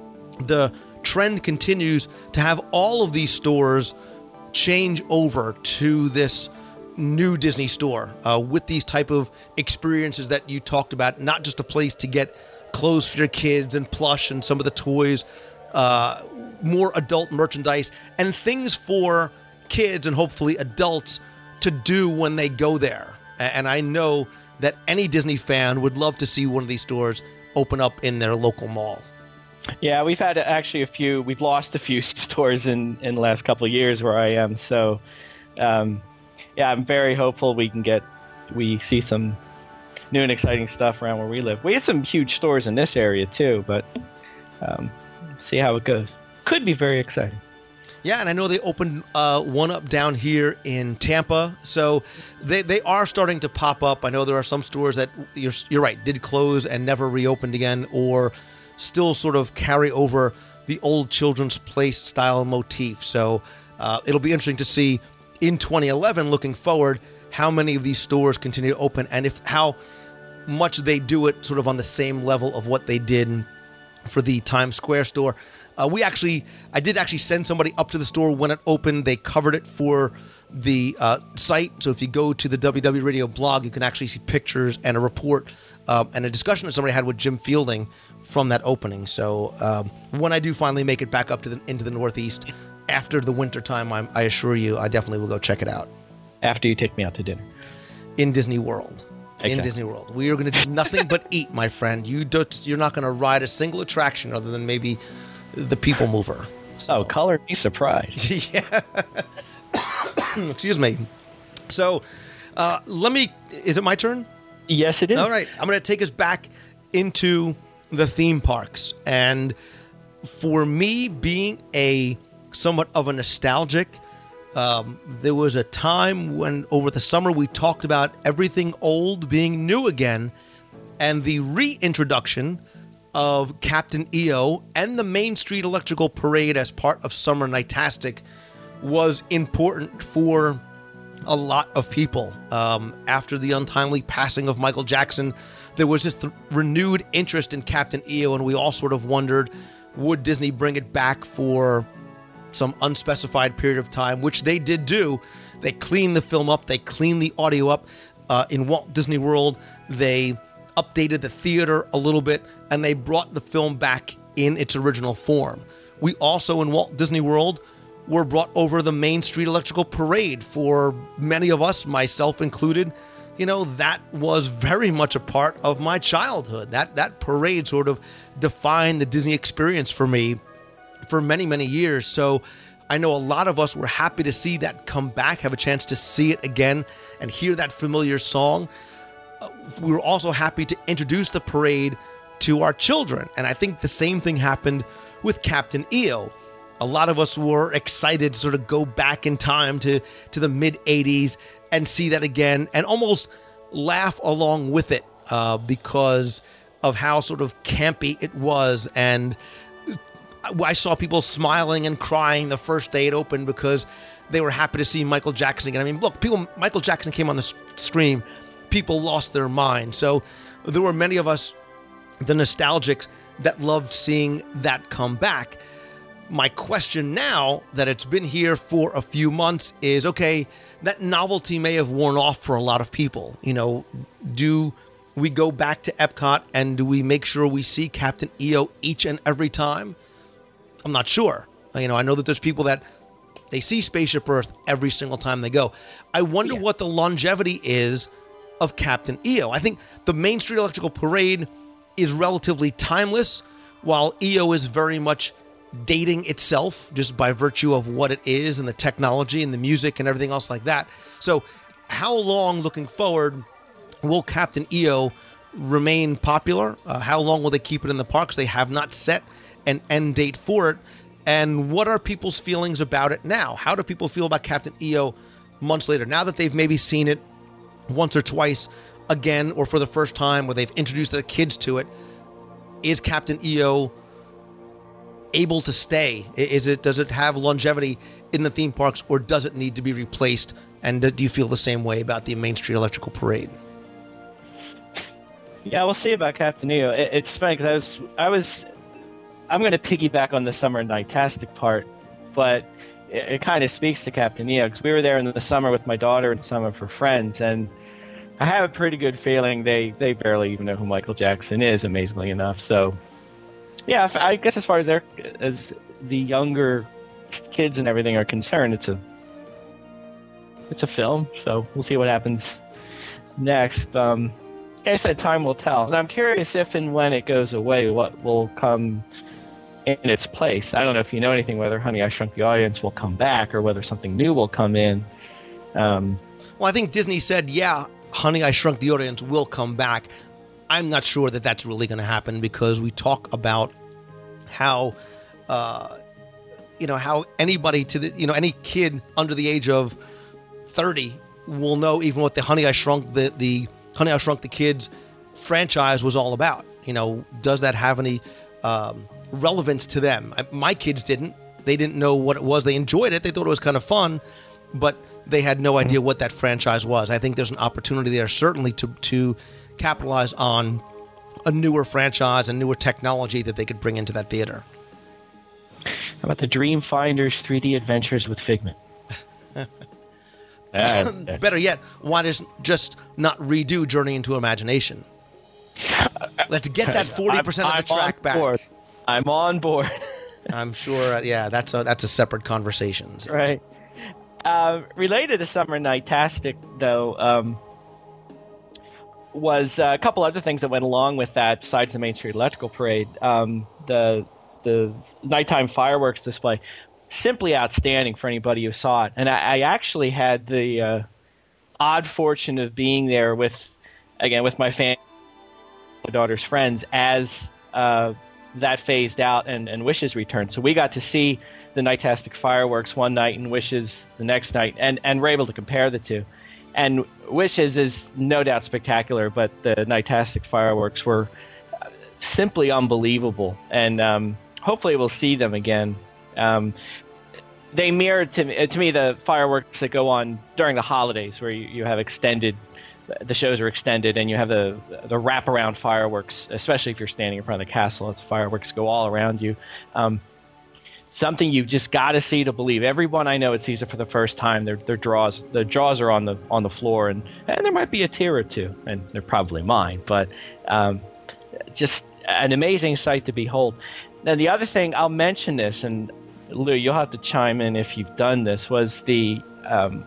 the trend continues to have all of these stores change over to this new Disney store uh, with these type of experiences that you talked about, not just a place to get clothes for your kids and plush and some of the toys, uh, more adult merchandise and things for kids and hopefully adults to do when they go there. And I know that any Disney fan would love to see one of these stores open up in their local mall. Yeah, we've had actually a few, we've lost a few stores in, in the last couple of years where I am. So, um, yeah, I'm very hopeful we can get, we see some new and exciting stuff around where we live. We have some huge stores in this area too, but um, see how it goes. Could be very exciting. Yeah, and I know they opened uh, one up down here in Tampa, so they they are starting to pop up. I know there are some stores that, you're, you're right, did close and never reopened again, or still sort of carry over the old Children's Place style motif. So uh, it'll be interesting to see in twenty eleven, looking forward, how many of these stores continue to open and if how much they do it sort of on the same level of what they did for the Times Square store. Uh, we actually, I did actually send somebody up to the store when it opened. They covered it for the uh, site. So if you go to the W W Radio blog, you can actually see pictures and a report uh, and a discussion that somebody had with Jim Fielding from that opening. So um, when I do finally make it back up to the into the Northeast after the winter time, I'm, I assure you, I definitely will go check it out. After you take me out to dinner. In Disney World. Exactly. In Disney World. We are going to do nothing but eat, my friend. You don't, you're not going to ride a single attraction other than maybe the People Mover. So. Oh, color me surprised. Yeah. Excuse me. So, uh, let me. Is it my turn? Yes, it is. All right. I'm going to take us back into the theme parks. And for me, being a somewhat of a nostalgic, um, there was a time when over the summer we talked about everything old being new again, and the reintroduction of Captain E O and the Main Street Electrical Parade as part of Summer Nightastic was important for a lot of people. Um, after the untimely passing of Michael Jackson, there was this th- renewed interest in Captain E O, and we all sort of wondered, would Disney bring it back for some unspecified period of time, which they did do. They cleaned the film up. They cleaned the audio up. Uh, in Walt Disney World, they updated the theater a little bit, and they brought the film back in its original form. We also, in Walt Disney World, were brought over the Main Street Electrical Parade. For many of us, myself included, you know, that was very much a part of my childhood. That that parade sort of defined the Disney experience for me for many, many years. So I know a lot of us were happy to see that come back, have a chance to see it again and hear that familiar song. Uh, we were also happy to introduce the parade to our children. And I think the same thing happened with Captain E O. A lot of us were excited to sort of go back in time to, to the mid eighties and see that again and almost laugh along with it uh, because of how sort of campy it was. And I saw people smiling and crying the first day it opened because they were happy to see Michael Jackson again. I mean, look, people, Michael Jackson came on the screen, people lost their mind. So there were many of us, the nostalgics, that loved seeing that come back. My question now that it's been here for a few months is, okay, that novelty may have worn off for a lot of people. You know, do we go back to Epcot and do we make sure we see Captain E O each and every time? I'm not sure. You know, I know that there's people that they see Spaceship Earth every single time they go. I wonder yeah. what the longevity is of Captain E O. I think the Main Street Electrical Parade is relatively timeless, while E O is very much dating itself just by virtue of what it is and the technology and the music and everything else like that. So how long, looking forward, will Captain E O remain popular? Uh, how long will they keep it in the parks? They have not set an end date for it. And what are people's feelings about it now? How do people feel about Captain E O months later? Now that they've maybe seen it once or twice again, or for the first time, where they've introduced their kids to it, is Captain E O able to stay? Is it, does it have longevity in the theme parks, or does it need to be replaced? And do you feel the same way about the Main Street Electrical Parade? Yeah, we'll see about Captain E O. It, it's funny because I was, I was, I'm going to piggyback on the Summer Nightastic part, but it, it kind of speaks to Captain E O because we were there in the summer with my daughter and some of her friends, and I have a pretty good feeling they, they barely even know who Michael Jackson is, amazingly enough. So, yeah, I guess as far as, as the younger kids and everything are concerned, it's a it's a film. So we'll see what happens next. Um, like I said, time will tell. And I'm curious if and when it goes away, what will come in its place. I don't know if you know anything, whether Honey, I Shrunk the Audience will come back or whether something new will come in. Um, well, I think Disney said, yeah, Honey, I Shrunk the Audience will come back. I'm not sure that that's really going to happen because we talk about how, uh, you know, how anybody to the, you know, any kid under the age of thirty will know even what the Honey, I Shrunk the, the Honey, I Shrunk the Kids franchise was all about. You know, does that have any um, relevance to them? I, my kids didn't. They didn't know what it was. They enjoyed it. They thought it was kind of fun, but they had no idea what that franchise was. I think there's an opportunity there certainly to to capitalize on a newer franchise and newer technology that they could bring into that theater. How about the Dreamfinders three D Adventures with Figment? uh, Better yet, why does just not redo Journey into Imagination? Let's get that forty percent I'm, of the track back. Board. I'm on board. I'm sure, uh, yeah, that's a, that's a separate conversation. So. Right. Uh, related to Summer Nightastic, though, um, was uh, a couple other things that went along with that besides the Main Street Electrical Parade. Um, the the nighttime fireworks display. simply outstanding for anybody who saw it. And I, I actually had the uh, odd fortune of being there with, again, with my family, my daughter's friends, as uh, that phased out and, and Wishes returned. So we got to see the Nightastic fireworks one night and Wishes the next night, and, and we're able to compare the two. And Wishes is no doubt spectacular, but the Nightastic fireworks were simply unbelievable. And um, hopefully we'll see them again. Um, they mirrored to me, to me the fireworks that go on during the holidays, where you, you have extended, the shows are extended, and you have the the wraparound fireworks, especially if you're standing in front of the castle. It's fireworks go all around you. Um, something you've just got to see to believe. Everyone I know that sees it for the first time, their their draws the jaws are on the on the floor, and, and there might be a tear or two, and they're probably mine, but um, just an amazing sight to behold. Now, the other thing, I'll mention this, and Lou, you'll have to chime in if you've done this, was the um,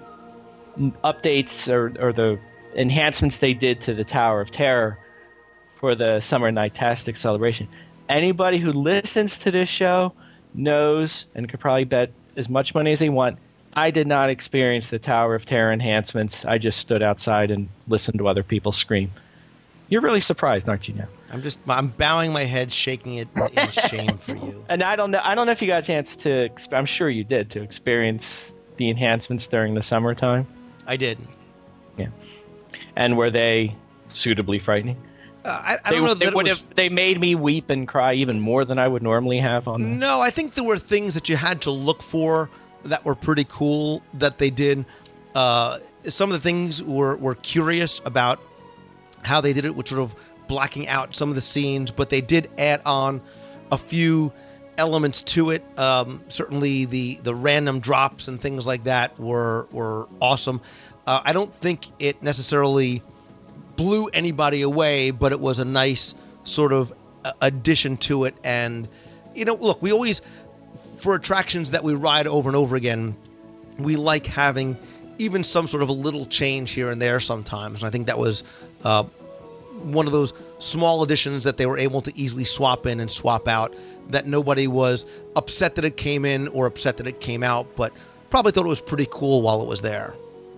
updates or, or the enhancements they did to the Tower of Terror for the Summer Nightastic celebration. Anybody who listens to this show knows and could probably bet as much money as they want, I did not experience the Tower of Terror enhancements. I just stood outside and listened to other people scream. You're really surprised, aren't you, now? I'm just I'm bowing my head, shaking it in shame for you. And I don't know I don't know if you got a chance to, I'm sure you did, to experience the enhancements during the summertime. I did. Yeah. And were they suitably frightening? Uh, I, I they, don't know they that would it was... have, they made me weep and cry even more than I would normally have on that. No, I think there were things that you had to look for that were pretty cool that they did. Uh, some of the things were, were curious about how they did it, with sort of blacking out some of the scenes, but they did add on a few elements to it. Um, certainly the, the random drops and things like that were, were awesome. Uh, I don't think it necessarily blew anybody away, but it was a nice sort of addition to it. And, you know, look, we always, for attractions that we ride over and over again, we like having even some sort of a little change here and there sometimes. And I think that was uh, one of those small additions that they were able to easily swap in and swap out, that nobody was upset that it came in or upset that it came out, but probably thought it was pretty cool while it was there.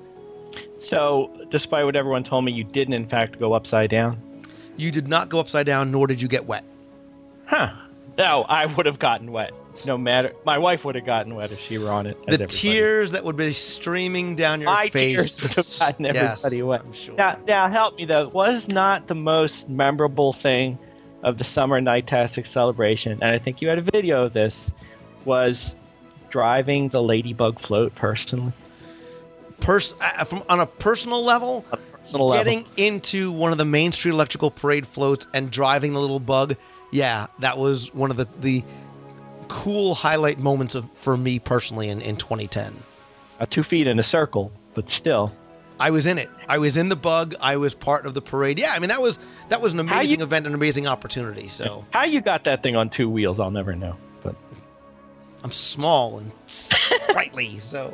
So, despite what everyone told me, you didn't, in fact, go upside down? You did not go upside down, nor did you get wet. Huh. No, I would have gotten wet. No matter. My wife would have gotten wet if she were on it. The everybody. Tears that would be streaming down your My face. My tears would have gotten everybody yes, wet. I'm sure. Now, now, help me, though. Was not the most memorable thing of the Summer Nightastic celebration, and I think you had a video of this, was driving the Ladybug float personally? Pers- uh, from on a personal level, a personal getting level. into one of the Main Street Electrical Parade floats and driving the little bug, yeah, that was one of the, the cool highlight moments of for me personally in, in twenty ten. Uh, two feet in a circle, but still. I was in it. I was in the bug. I was part of the parade. Yeah, I mean, that was that was an amazing you, event, an amazing opportunity. So how you got that thing on two wheels, I'll never know. But I'm small and sprightly, so...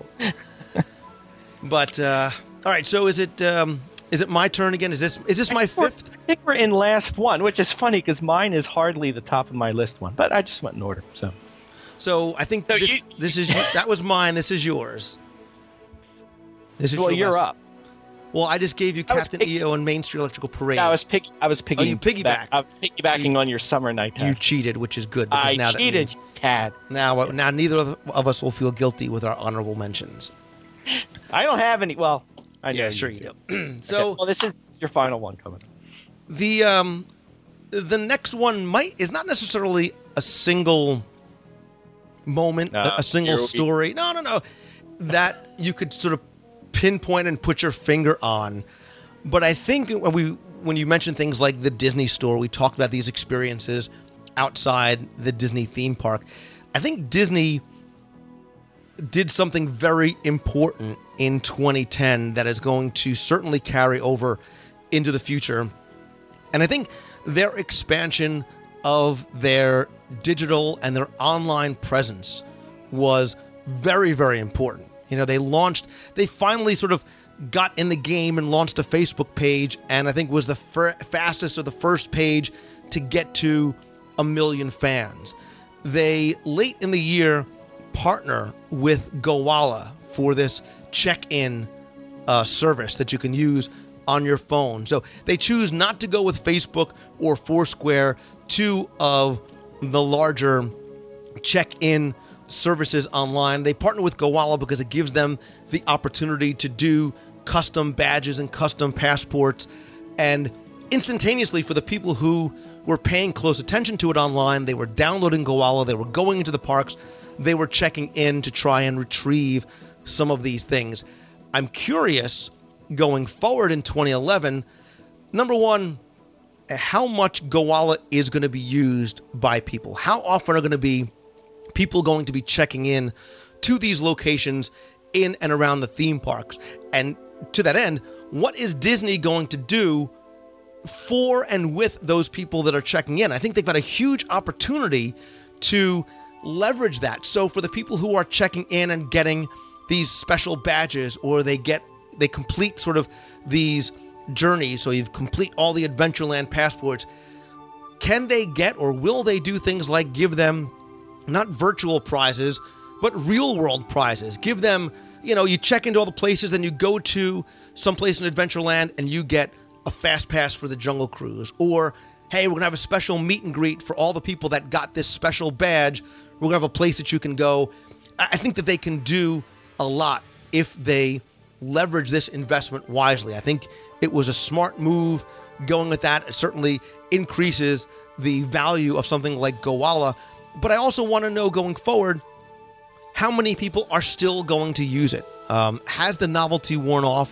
But uh, all right, so is it um, is it my turn again? Is this is this my fifth? I think we're in last one, which is funny because mine is hardly the top of my list one, but I just went in order. So, so I think so this you, this is that was mine. This is yours. This is well, your you're last. up. Well, I just gave you Captain pick- E O and Main Street Electrical Parade. Yeah, I was pick. I was picking. Oh, you piggybacked. I was piggybacking you, on your Summer Night. You cheated, which is good. I now cheated, that means, you tad. Now, now neither of us will feel guilty with our honorable mentions. I don't have any. Well, I know. Yeah, you sure do. you do. So, okay. Well, this is your final one coming. The um, the next one might is not necessarily a single moment, No, a, a single story. No, no, no, that you could sort of pinpoint and put your finger on. But I think when we when you mention things like the Disney Store, we talked about these experiences outside the Disney theme park. I think Disney did something very important in twenty ten that is going to certainly carry over into the future. And I think their expansion of their digital and their online presence was very, very important. You know, they launched, they finally sort of got in the game and launched a Facebook page, and I think was the fir- fastest or the first page to get to a million fans. They, late in the year, partner with Gowalla for this check-in uh, service that you can use on your phone. So they choose not to go with Facebook or Foursquare, two of the larger check-in services online. They partner with Gowalla because it gives them the opportunity to do custom badges and custom passports. And instantaneously, for the people who were paying close attention to it online, they were downloading Gowalla, they were going into the parks, they were checking in to try and retrieve some of these things. I'm curious, going forward in twenty eleven, number one, how much Gowalla is going to be used by people. How often are going to be people going to be checking in to these locations in and around the theme parks? And to that end, what is Disney going to do for and with those people that are checking in? I think they've got a huge opportunity to leverage that. So for the people who are checking in and getting these special badges, or they get they complete sort of these journeys, so you complete all the Adventureland passports, can they get, or will they do things like give them not virtual prizes, but real world prizes? Give them, you know, you check into all the places, then you go to someplace in Adventureland and you get a fast pass for the Jungle Cruise. Or, hey, we're going to have a special meet and greet for all the people that got this special badge. We're going to have a place that you can go. I think that they can do a lot if they leverage this investment wisely. I think it was a smart move going with that. It certainly increases the value of something like Gowalla. But I also want to know going forward, how many people are still going to use it? Um, has the novelty worn off,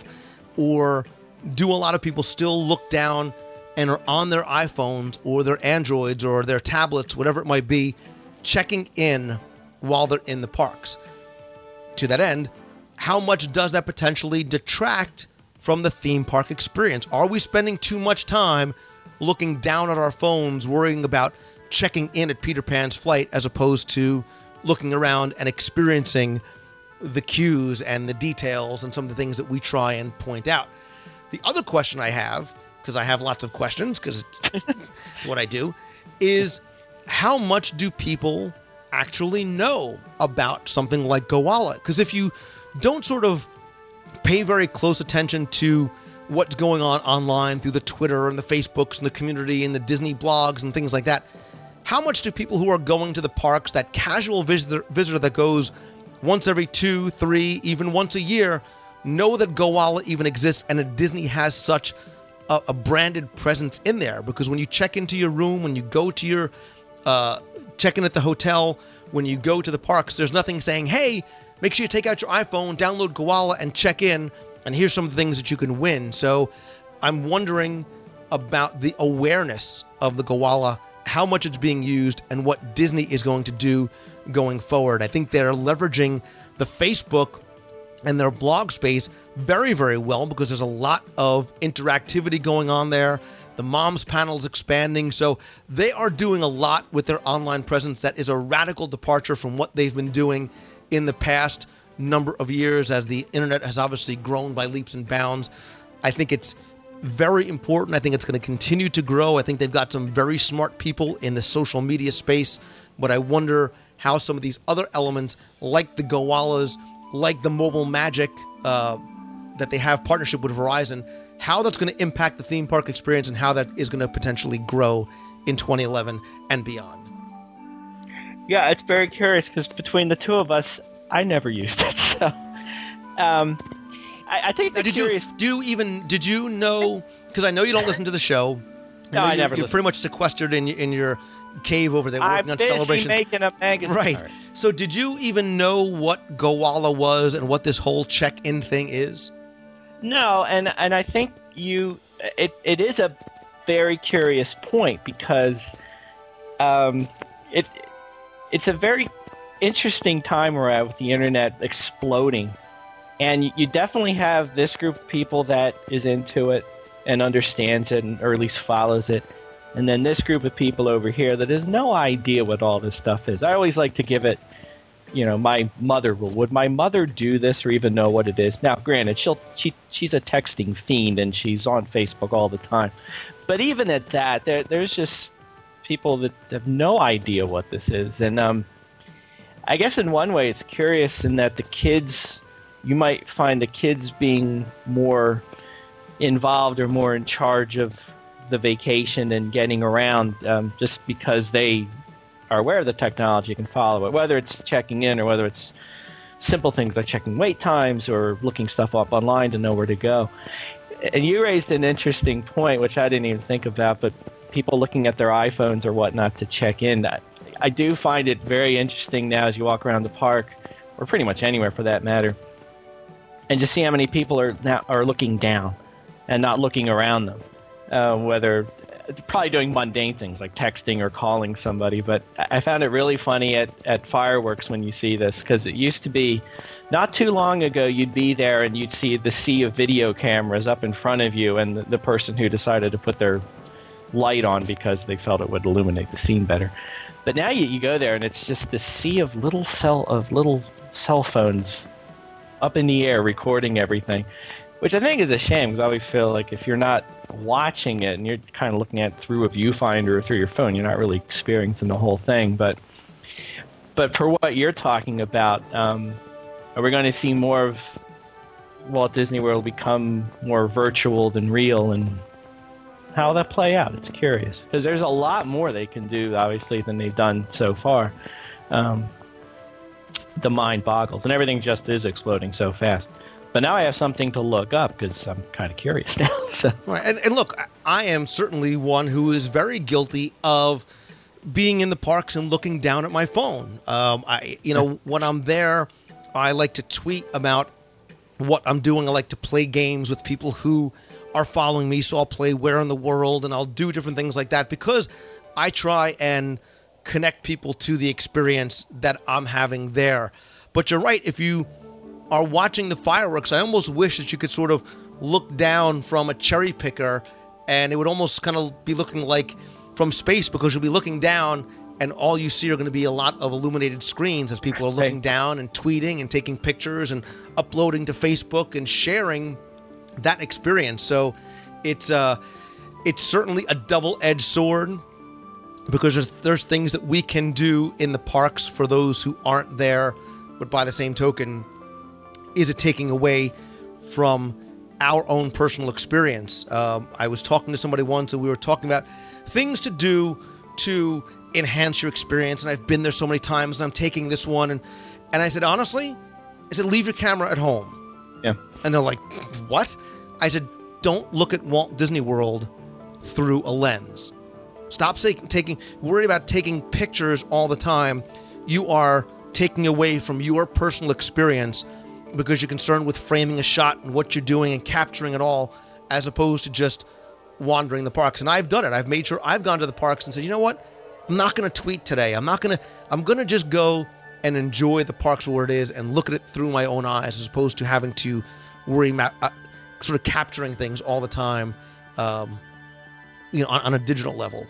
or do a lot of people still look down and are on their iPhones or their Androids or their tablets, whatever it might be, checking in while they're in the parks? To that end, how much does that potentially detract from the theme park experience? Are we spending too much time looking down at our phones, worrying about checking in at Peter Pan's flight, as opposed to looking around and experiencing the cues and the details and some of the things that we try and point out? The other question I have, because I have lots of questions, because it's, it's what I do, is how much do people actually know about something like Gowalla? Because if you don't sort of pay very close attention to what's going on online through the Twitter and the Facebooks and the community and the Disney blogs and things like that, how much do people who are going to the parks, that casual visitor, visitor that goes once every two, three, even once a year, know that Gowalla even exists and that Disney has such a, a branded presence in there? Because when you check into your room, when you go to your uh, check in at the hotel, when you go to the parks, there's nothing saying, hey, make sure you take out your iPhone, download Gowalla, and check in, and here's some of the things that you can win. So I'm wondering about the awareness of the Gowalla, how much it's being used, and what Disney is going to do going forward. I think they're leveraging the Facebook and their blog space very, very well, because there's a lot of interactivity going on there. The Moms panel is expanding, so they are doing a lot with their online presence that is a radical departure from what they've been doing in the past number of years, as the internet has obviously grown by leaps and bounds. I think it's very important. I think it's going to continue to grow. I think they've got some very smart people in the social media space, but I wonder how some of these other elements, like the Gowallas, like the Mobile Magic uh, that they have partnership with Verizon, how that's going to impact the theme park experience and how that is going to potentially grow in twenty eleven and beyond. Yeah, it's very curious, because between the two of us, I never used it. So, um, I, I think the did curious. You, do you even did you know? Because I know you don't listen to the show. No, I, I never. You're listen. pretty much sequestered in in your cave over there working I'm on busy Celebration. making a magazine. Right. So, did you even know what Gowalla was and what this whole check-in thing is? No, and and I think you it it is a very curious point, because um it it's a very interesting time we're at with the internet exploding, and you definitely have this group of people that is into it and understands it, and, or at least follows it, and then this group of people over here that has no idea what all this stuff is. I always like to give it, you know, my mother rule. Would my mother do this or even know what it is? Now, granted, she'll she she's a texting fiend and she's on Facebook all the time, but even at that, there there's just people that have no idea what this is. And um, I guess in one way it's curious in that the kids, you might find the kids being more involved or more in charge of the vacation and getting around, um, just because they are aware of the technology, can follow it, whether it's checking in or whether it's simple things like checking wait times or looking stuff up online to know where to go. And you raised an interesting point, which I didn't even think about, but people looking at their iPhones or whatnot to check in. I, I do find it very interesting now as you walk around the park, or pretty much anywhere for that matter, and just see how many people are now are looking down and not looking around them. Uh, whether probably doing mundane things like texting or calling somebody, but I found it really funny at, at fireworks when you see this, because it used to be not too long ago you'd be there and you'd see the sea of video cameras up in front of you and the, the person who decided to put their light on because they felt it would illuminate the scene better. But now you, you go there and it's just the sea of little cell of little cell phones up in the air recording everything, which I think is a shame, because I always feel like if you're not watching it and you're kind of looking at it through a viewfinder or through your phone, you're not really experiencing the whole thing. But but for what you're talking about, um, are we going to see more of Walt Disney World become more virtual than real, and how will that play out? It's curious, because there's a lot more they can do, obviously, than they've done so far. Um, the mind boggles, and everything just is exploding so fast. But now I have something to look up because I'm kind of curious now. So. Right. And, and look, I am certainly one who is very guilty of being in the parks and looking down at my phone. Um, I, you know, when I'm there, I like to tweet about what I'm doing. I like to play games with people who are following me. So I'll play Where in the World and I'll do different things like that because I try and connect people to the experience that I'm having there. But you're right. If you are watching the fireworks, I almost wish that you could sort of look down from a cherry picker and it would almost kind of be looking like from space, because you'll be looking down and all you see are going to be a lot of illuminated screens as people are looking down and tweeting and taking pictures and uploading to Facebook and sharing that experience. So it's uh, it's certainly a double-edged sword, because there's, there's things that we can do in the parks for those who aren't there, but by the same token, is it taking away from our own personal experience? Um, I was talking to somebody once and we were talking about things to do to enhance your experience. And I've been there so many times and I'm taking this one. And, and I said, honestly, I said, leave your camera at home. Yeah. And they're like, what? I said, don't look at Walt Disney World through a lens. Stop say, taking, worry about taking pictures all the time. You are taking away from your personal experience because you're concerned with framing a shot and what you're doing and capturing it all, as opposed to just wandering the parks. And I've done it. I've made sure I've gone to the parks and said, you know what? I'm not going to tweet today. I'm not going to, I'm going to just go and enjoy the parks where it is and look at it through my own eyes, as opposed to having to worry about uh, sort of capturing things all the time, um, you know, on, on a digital level.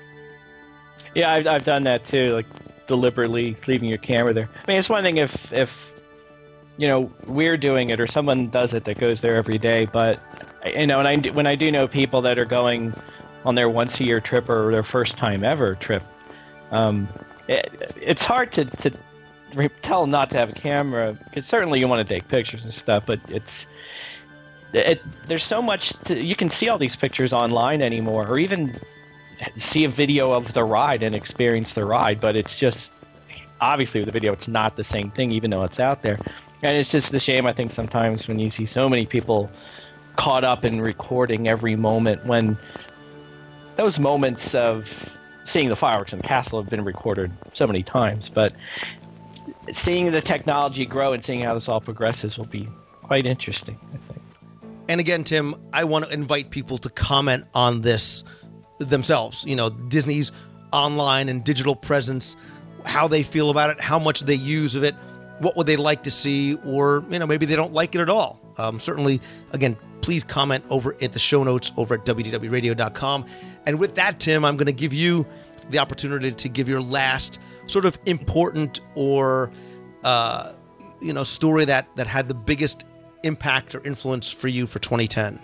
Yeah, I've, I've done that too, like deliberately leaving your camera there. I mean, it's one thing if, if, you know, we're doing it or someone does it that goes there every day. But, you know, and I, when I do know people that are going on their once a year trip or their first time ever trip, um, it, it's hard to, to tell them not to have a camera, because certainly you want to take pictures and stuff, but it's, it, there's so much to, you can see all these pictures online anymore, or even see a video of the ride and experience the ride, but it's just, obviously with the video it's not the same thing, even though it's out there. And it's just a shame, I think, sometimes when you see so many people caught up in recording every moment, when those moments of seeing the fireworks in the castle have been recorded so many times. But seeing the technology grow and seeing how this all progresses will be quite interesting, I think. And again, Tim, I want to invite people to comment on this themselves. You know, Disney's online and digital presence, how they feel about it, how much they use of it. What would they like to see, or, you know, maybe they don't like it at all. Um, certainly, again, please comment over at the show notes over at w d w radio dot com. And with that, Tim, I'm going to give you the opportunity to give your last sort of important or, uh, you know, story that, that had the biggest impact or influence for you for twenty ten.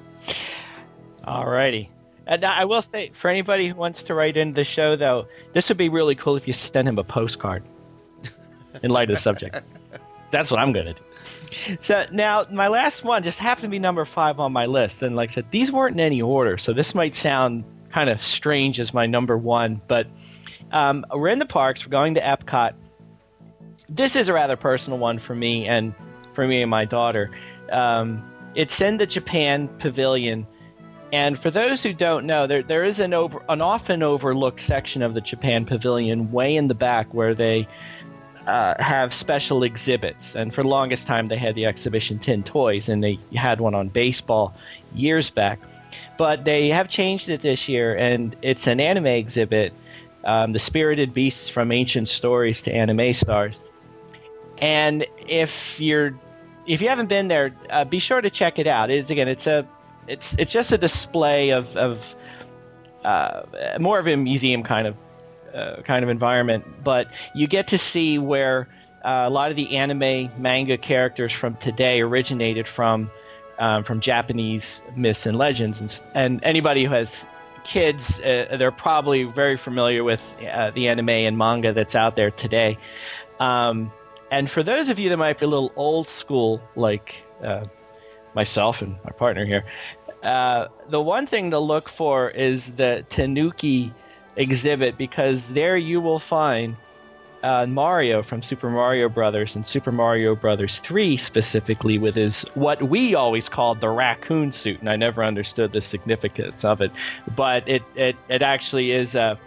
All righty. And I will say, for anybody who wants to write into the show, though, this would be really cool if you send him a postcard. in light of the subject. That's what I'm going to do. So now, my last one just happened to be number five on my list. And like I said, these weren't in any order, so this might sound kind of strange as my number one. But um, we're in the parks. We're going to Epcot. This is a rather personal one for me and for me and my daughter. Um, it's in the Japan Pavilion. And for those who don't know, there there is an over an often overlooked section of the Japan Pavilion way in the back where they uh, have special exhibits. And for the longest time, they had the exhibition Tin Toys, and they had one on baseball years back. But they have changed it this year, and it's an anime exhibit, um, The Spirited Beasts from Ancient Stories to Anime Stars. And if you're if you haven't been there, uh, be sure to check it out. It's again, it's a It's it's just a display of of uh, more of a museum kind of uh, kind of environment, but you get to see where uh, a lot of the anime manga characters from today originated from um, from Japanese myths and legends, and, and anybody who has kids, uh, they're probably very familiar with uh, the anime and manga that's out there today. Um, and for those of you that might be a little old school, like uh, myself and my partner here, uh, the one thing to look for is the Tanuki exhibit, because there you will find uh, Mario from Super Mario Brothers and Super Mario Brothers three specifically, with his what we always called the raccoon suit, and I never understood the significance of it, but it it, it actually is a,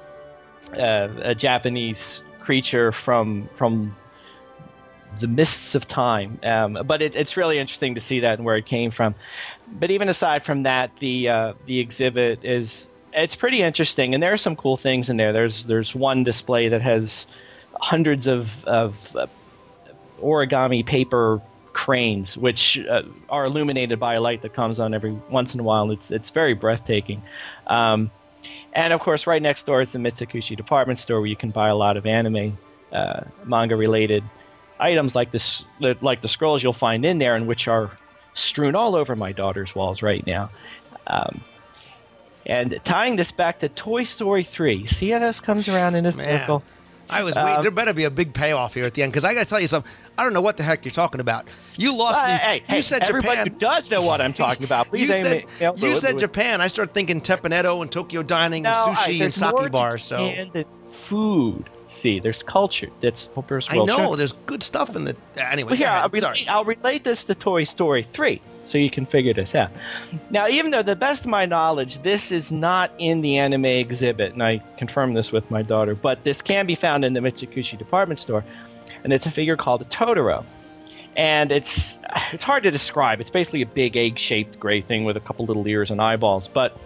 a a Japanese creature from from the mists of time, um, but it, it's really interesting to see that and where it came from. But even aside from that, the uh, the exhibit is it's pretty interesting, and there are some cool things in there. There's there's one display that has hundreds of of uh, origami paper cranes, which uh, are illuminated by a light that comes on every once in a while. It's it's very breathtaking. Um, and of course, right next door is the Mitsukushi department store, where you can buy a lot of anime, uh, manga related items like this, like the scrolls you'll find in there, and which are strewn all over my daughter's walls right now. Um, and tying this back to Toy Story three, see how this comes around in a circle? I was waiting. Um, there better be a big payoff here at the end, because I got to tell you something. I don't know what the heck you're talking about. You lost uh, me. Hey, you hey, said everybody Japan. who does know what I'm talking about, please you aim said, it. You, know, you with, said with, Japan. I started thinking Teppanetto and Tokyo Dining no, and sushi I, and sake more bars. So Japan than food. See, there's culture. That's first I world know culture. there's good stuff in the. Anyway, Well, here, go ahead. I'll, relate, Sorry. I'll relate this to Toy Story three, so you can figure this out. Now, even though, to the best of my knowledge, this is not in the anime exhibit, and I confirmed this with my daughter, but this can be found in the Mitsukushi department store, and it's a figure called a Totoro. And it's it's hard to describe. It's basically a big egg-shaped gray thing with a couple little ears and eyeballs, but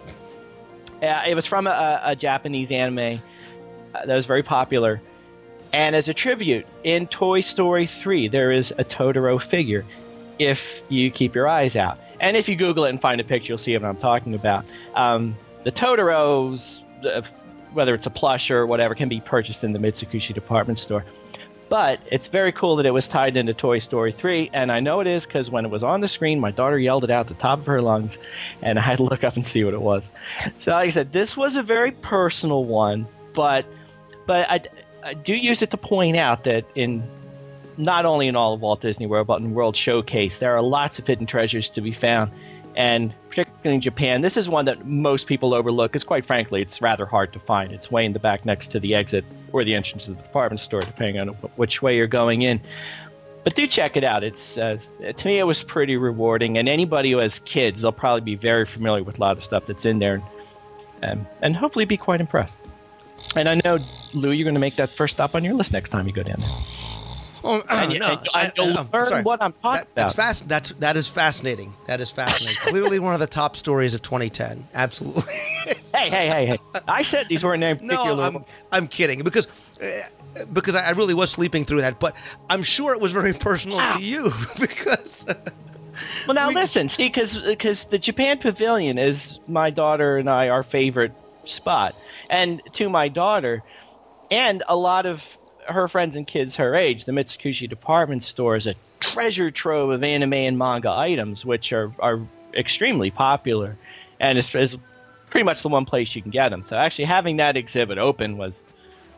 uh, it was from a, a Japanese anime uh, that was very popular. And as a tribute, in Toy Story three, there is a Totoro figure, if you keep your eyes out. And if you Google it and find a picture, you'll see what I'm talking about. Um, the Totoros, uh, whether it's a plush or whatever, can be purchased in the Mitsukushi department store. But it's very cool that it was tied into Toy Story three, and I know it is because when it was on the screen, my daughter yelled it out at the top of her lungs, and I had to look up and see what it was. So like I said, this was a very personal one, but but I... I do use it to point out that in not only in all of Walt Disney World, but in World Showcase, there are lots of hidden treasures to be found. And particularly in Japan, this is one that most people overlook, because quite frankly, it's rather hard to find. It's way in the back next to the exit or the entrance of the department store, depending on which way you're going in. But do check it out. It's uh, to me, it was pretty rewarding. And anybody who has kids, they'll probably be very familiar with a lot of stuff that's in there, and, and hopefully be quite impressed. And I know, Lou, you're going to make that first stop on your list next time you go down there. Oh, and, no, and, and you'll I, learn sorry. what I'm talking that, that's about. Fast, that's, that is fascinating. That is fascinating. Clearly one of the top stories of twenty ten. Absolutely. hey, hey, hey, hey. I said these weren't named No, particular. I'm, I'm kidding. Because uh, because I really was sleeping through that. But I'm sure it was very personal Ow. to you. because... Well, now we, listen. See, because the Japan Pavilion is my daughter and I, our favorite spot. And to my daughter, and a lot of her friends and kids her age, the Mitsukushi department store is a treasure trove of anime and manga items, which are, are extremely popular, and it's, it's pretty much the one place you can get them. So actually having that exhibit open was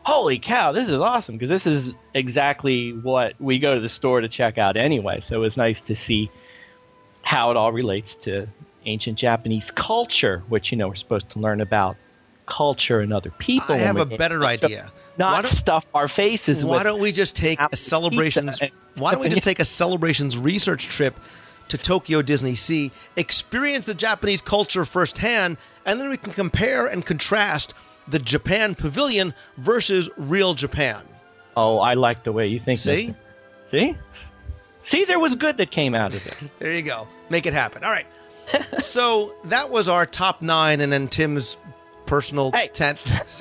holy cow, this is awesome, because this is exactly what we go to the store to check out anyway. So it was nice to see how it all relates to ancient Japanese culture, which, you know, we're supposed to learn about culture and other people. I have a when we- better idea. Not Why don't- stuff our faces with. Why don't we just take a celebrations? pizza. Why don't we just take a celebrations research trip to Tokyo Disney Sea, experience the Japanese culture firsthand, and then we can compare and contrast the Japan Pavilion versus real Japan. Oh, I like the way you think. See? Mister See? See, there was good that came out of it. There you go. Make it happen. All right. So that was our top nine, and then Tim's personal Hey. tenth.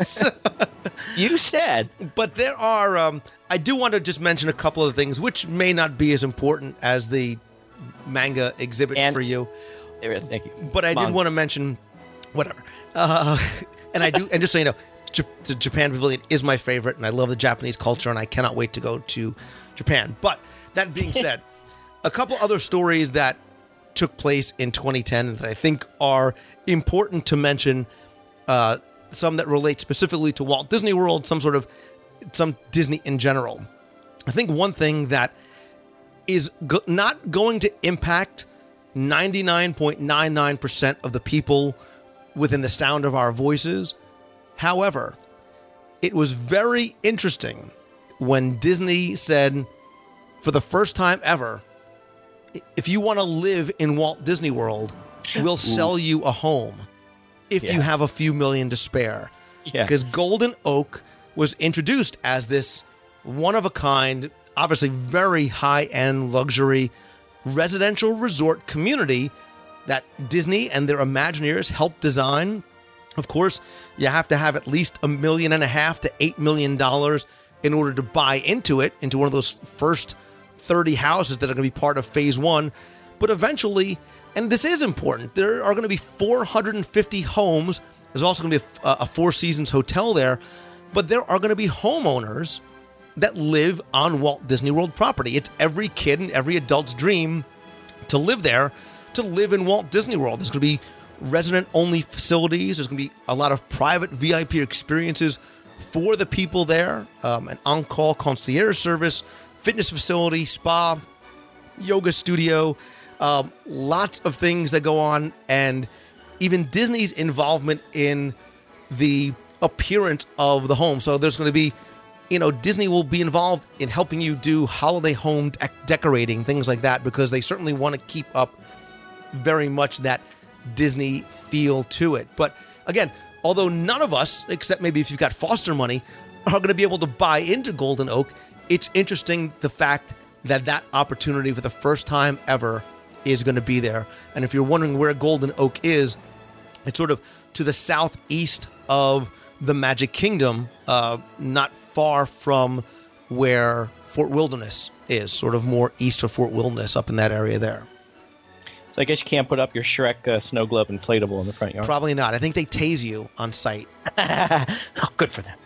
You said. But there are, um, I do want to just mention a couple of things which may not be as important as the manga exhibit And- for you. There is, Thank you. But I did Manga. want to mention, whatever. Uh, and I do, and just so you know, J- the Japan Pavilion is my favorite, and I love the Japanese culture, and I cannot wait to go to Japan. But that being said, a couple other stories that took place in twenty ten that I think are important to mention. Uh, some that relate specifically to Walt Disney World, some sort of, some Disney in general. I think one thing that is go- not going to impact ninety-nine point nine nine percent of the people within the sound of our voices. However, it was very interesting when Disney said, for the first time ever, if you want to live in Walt Disney World, we'll sell you a home if Yeah. you have a few million to spare. Yeah. Because Golden Oak was introduced as this one-of-a-kind, obviously very high-end luxury residential resort community that Disney and their Imagineers helped design. Of course, you have to have at least a million and a half to eight million dollars in order to buy into it, into one of those first thirty houses that are going to be part of phase one. But eventually, and this is important, there are going to be four hundred fifty homes. There's also going to be a, a Four Seasons hotel there, but there are going to be homeowners that live on Walt Disney World property. It's every kid and every adult's dream to live there, to live in Walt Disney World. There's going to be resident-only facilities. There's going to be a lot of private V I P experiences for the people there, um, an on-call concierge service, fitness facility, spa, yoga studio, um, lots of things that go on, and even Disney's involvement in the appearance of the home. So there's going to be, you know, Disney will be involved in helping you do holiday home de- decorating, things like that, because they certainly want to keep up very much that Disney feel to it. But again, although none of us, except maybe if you've got foster money, are going to be able to buy into Golden Oak, it's interesting the fact that that opportunity for the first time ever is going to be there. And if you're wondering where Golden Oak is, it's sort of to the southeast of the Magic Kingdom, uh, not far from where Fort Wilderness is, sort of more east of Fort Wilderness, up in that area there. So I guess you can't put up your Shrek uh, snow globe inflatable in the front yard. Probably not. I think they tase you on site. Oh, good for them.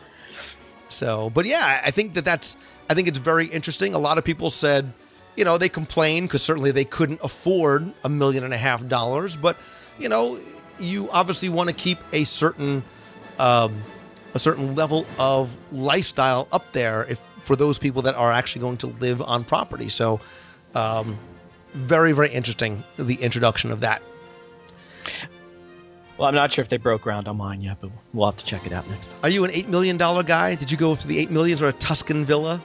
So, but yeah, I think that that's, I think it's very interesting. A lot of people said, you know, they complained because certainly they couldn't afford a million and a half dollars, but, you know, you obviously want to keep a certain, um, a certain level of lifestyle up there if for those people that are actually going to live on property. So, um, very, very interesting, the introduction of that. Well, I'm not sure if they broke ground on mine yet, but we'll have to check it out next time. Are you an eight million dollars guy? Did you go for the eight millions or a Tuscan villa?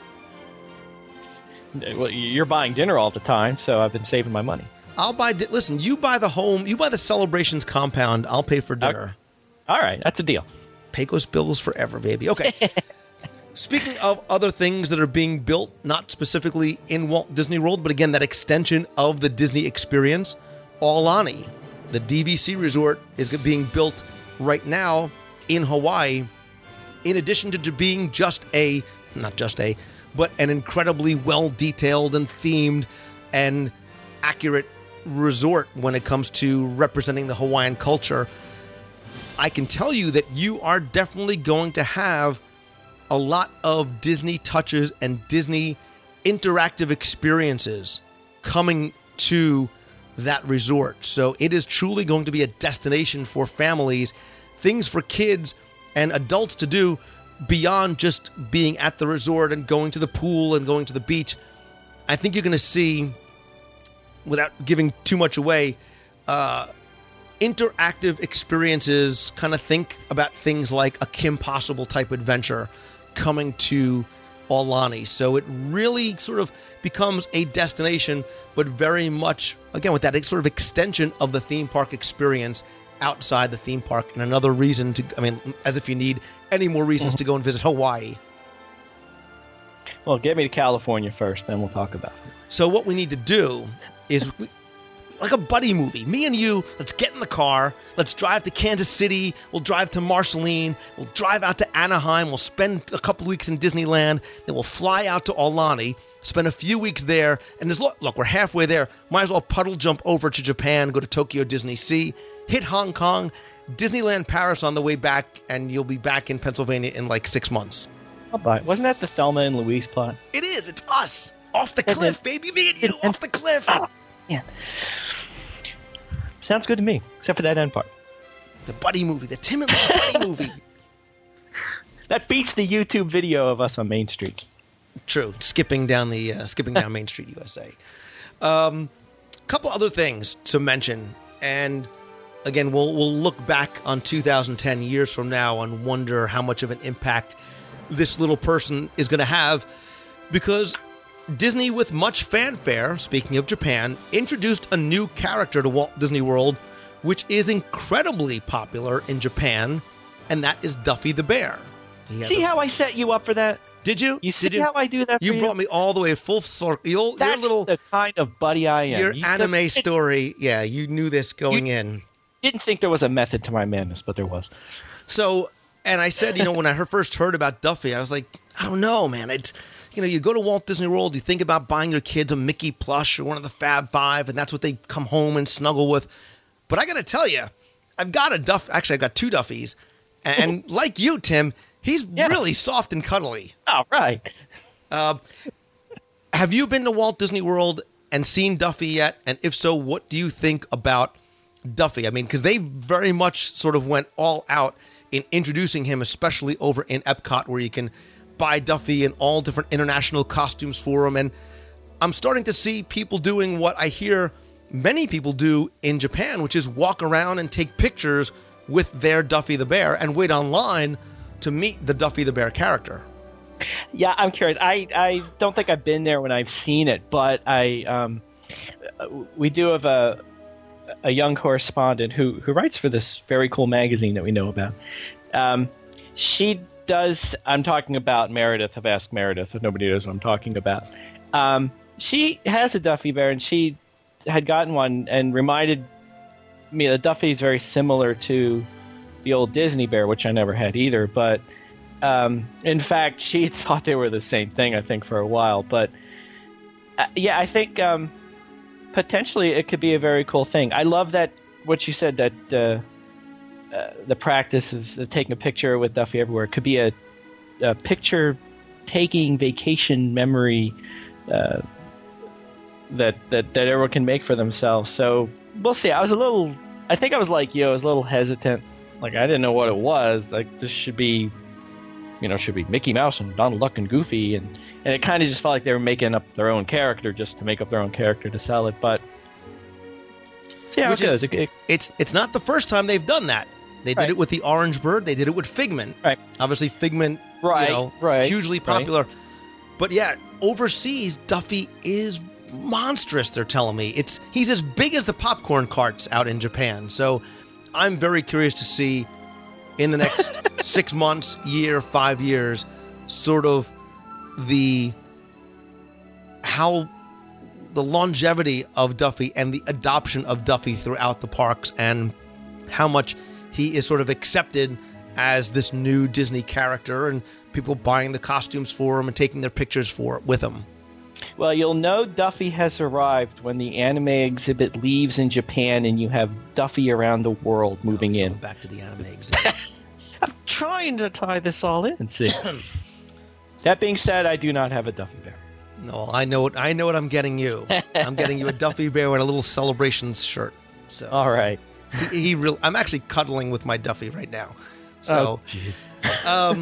Well, you're buying dinner all the time, so I've been saving my money. I'll buy, di- listen, you buy the home, you buy the Celebrations compound, I'll pay for dinner. All right, that's a deal. Pecos Bills forever, baby. Okay. Speaking of other things that are being built, not specifically in Walt Disney World, but again, that extension of the Disney experience, Aulani, the D V C resort, is being built right now in Hawaii, in addition to being just a, not just a, but an incredibly well-detailed and themed and accurate resort when it comes to representing the Hawaiian culture. I can tell you that you are definitely going to have a lot of Disney touches and Disney interactive experiences coming to that resort. So it is truly going to be a destination for families, things for kids and adults to do beyond just being at the resort and going to the pool and going to the beach, I think you're going to see, without giving too much away, uh, interactive experiences. Kind of think about things like a Kim Possible type adventure coming to Aulani. So it really sort of becomes a destination, but very much, again, with that sort of extension of the theme park experience outside the theme park, and another reason to, I mean, as if you need any more reasons mm-hmm. to go and visit Hawaii. Well, get me to California first, then we'll talk about it. So what we need to do is, like a buddy movie, me and you, let's get in the car, let's drive to Kansas City, we'll drive to Marceline, we'll drive out to Anaheim, we'll spend a couple of weeks in Disneyland, then we'll fly out to Aulani, spend a few weeks there, and there's, look, look, we're halfway there, might as well puddle jump over to Japan, go to Tokyo Disney Sea, hit Hong Kong, Disneyland Paris on the way back, and you'll be back in Pennsylvania in like six months. I'll buy it. Wasn't that the Thelma and Louise plot? It is. It's us. Off the cliff, baby. Me and you. Off the cliff. Yeah. Sounds good to me, except for that end part. The buddy movie. The Tim and Lou buddy movie. That beats the YouTube video of us on Main Street. True. Skipping down the uh, skipping down Main Street, U S A. Um, couple other things to mention, and again, we'll we'll look back on two thousand ten years from now and wonder how much of an impact this little person is going to have, because Disney, with much fanfare, speaking of Japan, introduced a new character to Walt Disney World, which is incredibly popular in Japan, and that is Duffy the Bear. See a, how I set you up for that? Did you? You see did you? how I do that for you? You brought me all the way full circle. Your, That's your little, the kind of buddy I am. Your you anime could, story, yeah, you knew this going you in. Didn't think there was a method to my madness, but there was. So, and I said, you know, when I first heard about Duffy, I was like, I don't know, man. It's, you know, you go to Walt Disney World, you think about buying your kids a Mickey plush or one of the Fab Five, and that's what they come home and snuggle with. But I got to tell you, I've got a Duff. Actually, I've got two Duffys, and like you, Tim, he's yeah. really soft and cuddly. Oh, right. Uh, have you been to Walt Disney World and seen Duffy yet? And if so, what do you think about Duffy? I mean, because they very much sort of went all out in introducing him, especially over in Epcot, where you can buy Duffy in all different international costumes for him. And I'm starting to see people doing what I hear many people do in Japan, which is walk around and take pictures with their Duffy the Bear and wait online to meet the Duffy the Bear character. Yeah, I'm curious. I, I don't think I've been there when I've seen it, but I um, we do have a a young correspondent who, who writes for this very cool magazine that we know about. Um, she does, I'm talking about Meredith, I've asked Meredith if nobody knows what I'm talking about. Um, she has a Duffy Bear, and she had gotten one and reminded me that Duffy is very similar to the old Disney Bear, which I never had either, but um, in fact, she thought they were the same thing, I think, for a while. But uh, yeah, I think um, potentially it could be a very cool thing. I love that, what you said, that uh, uh, the practice of, of taking a picture with Duffy everywhere could be a, a picture-taking vacation memory uh, that, that, that everyone can make for themselves. So we'll see. I was a little, I think I was like you, I was a little hesitant. Like, I didn't know what it was. Like, this should be, you know, should be Mickey Mouse and Donald Duck and Goofy. And, and it kind of just felt like they were making up their own character just to make up their own character to sell it. But see how Which it goes. Is, it, it, it's, it's not the first time they've done that. They did right. it with the Orange Bird. They did it with Figment. Right. Obviously, Figment, right, you know, right, hugely popular. Right. But yeah, overseas, Duffy is monstrous, they're telling me. It's He's as big as the popcorn carts out in Japan. So I'm very curious to see in the next six months, year, five years, sort of the how the longevity of Duffy and the adoption of Duffy throughout the parks, and how much he is sort of accepted as this new Disney character, and people buying the costumes for him and taking their pictures for with him. Well, you'll know Duffy has arrived when the anime exhibit leaves in Japan and you have Duffy around the world moving in. Back to the anime exhibit. I'm trying to tie this all in. See. That being said, I do not have a Duffy Bear. No, I know what I know what I'm getting you. I'm getting you a Duffy Bear and a little Celebrations shirt. So all right. He, he real. I'm actually cuddling with my Duffy right now. So, oh, um,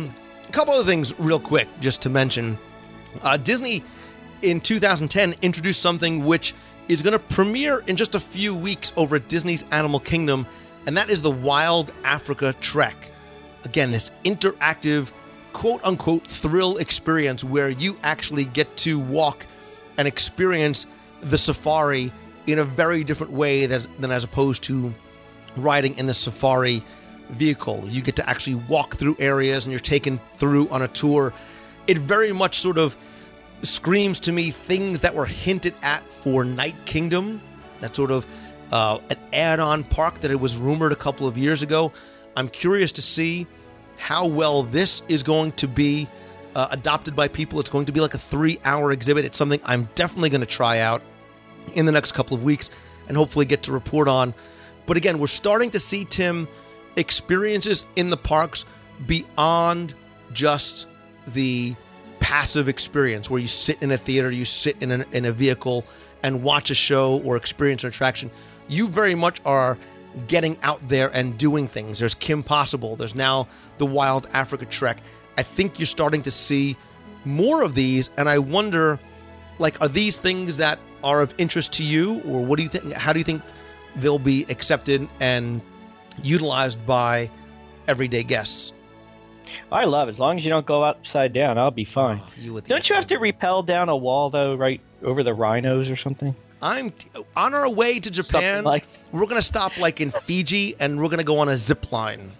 a couple other things real quick, just to mention. Uh, Disney, in two thousand ten, introduced something which is going to premiere in just a few weeks over at Disney's Animal Kingdom, and that is the Wild Africa Trek. Again, this interactive, quote-unquote, thrill experience where you actually get to walk and experience the safari in a very different way than, than as opposed to riding in the safari vehicle. You get to actually walk through areas and you're taken through on a tour. It very much sort of screams to me things that were hinted at for Night Kingdom. That sort of uh, an add-on park that it was rumored a couple of years ago. I'm curious to see how well this is going to be uh, adopted by people. It's going to be like a three-hour exhibit. It's something I'm definitely going to try out in the next couple of weeks and hopefully get to report on. But again, we're starting to see, Tim, experiences in the parks beyond just the passive experience where you sit in a theater, you sit in a, in a vehicle and watch a show or experience an attraction. You very much are getting out there and doing things. There's Kim Possible. There's now the Wild Africa Trek. I think you're starting to see more of these, and I wonder, like, are these things that are of interest to you, or what do you think? How do you think they'll be accepted and utilized by everyday guests? I love it. As long as you don't go upside down, I'll be fine. Oh, you don't you have to rappel down a wall, though, right over the rhinos or something? I'm on our way to Japan. Like we're going to stop like in Fiji, and we're going to go on a zip line.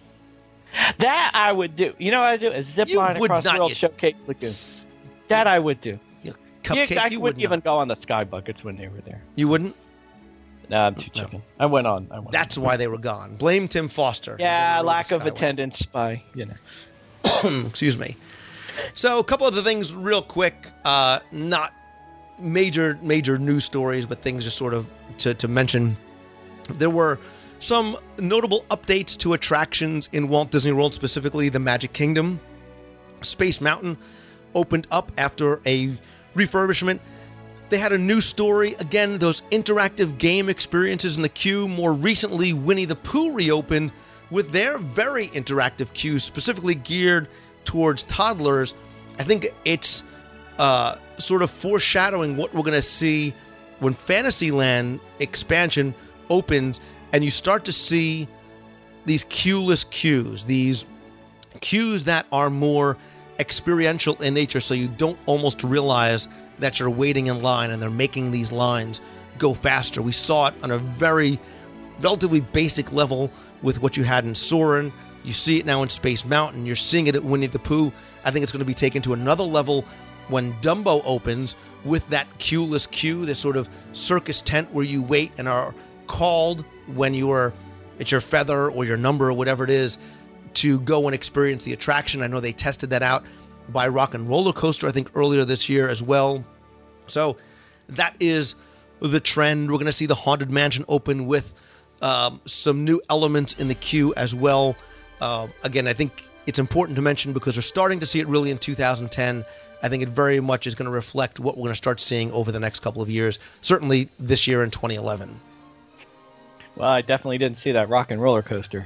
That I would do. You know what I do? A zip You line would across not, the World you- Showcase Lagoon. That I would do. You Yeah, cupcake, I you wouldn't would even not. go on the Sky Buckets when they were there. You wouldn't? No, I'm too No. chicken. I went on. I went That's on. why they were gone. Blame Tim Foster. Yeah, He was lack the of Skyway. attendance by, you know. Excuse me. So a couple other things real quick. Uh, not major major news stories, but things just sort of to, to mention. There were some notable updates to attractions in Walt Disney World, specifically the Magic Kingdom. Space Mountain opened up after a refurbishment. They had a new story. Again, those interactive game experiences in the queue. More recently, Winnie the Pooh reopened with their very interactive queues, specifically geared towards toddlers. I think it's uh, sort of foreshadowing what we're going to see when Fantasyland expansion opens and you start to see these queueless queues, these queues that are more experiential in nature, so you don't almost realize that you're waiting in line and they're making these lines go faster. We saw it on a very relatively basic level with what you had in Soarin'. You see it now in Space Mountain. You're seeing it at Winnie the Pooh. I think it's going to be taken to another level when Dumbo opens with that queueless queue, this sort of circus tent where you wait and are called when you are, it's your feather or your number or whatever it is, to go and experience the attraction. I know they tested that out by Rock and Roller Coaster, I think, earlier this year as well. So that is the trend. We're going to see the Haunted Mansion open with um, some new elements in the queue as well. Uh, again, I think it's important to mention because we're starting to see it really in two thousand ten. I think it very much is going to reflect what we're going to start seeing over the next couple of years, certainly this year in twenty eleven. Well, I definitely didn't see that Rock and Roller Coaster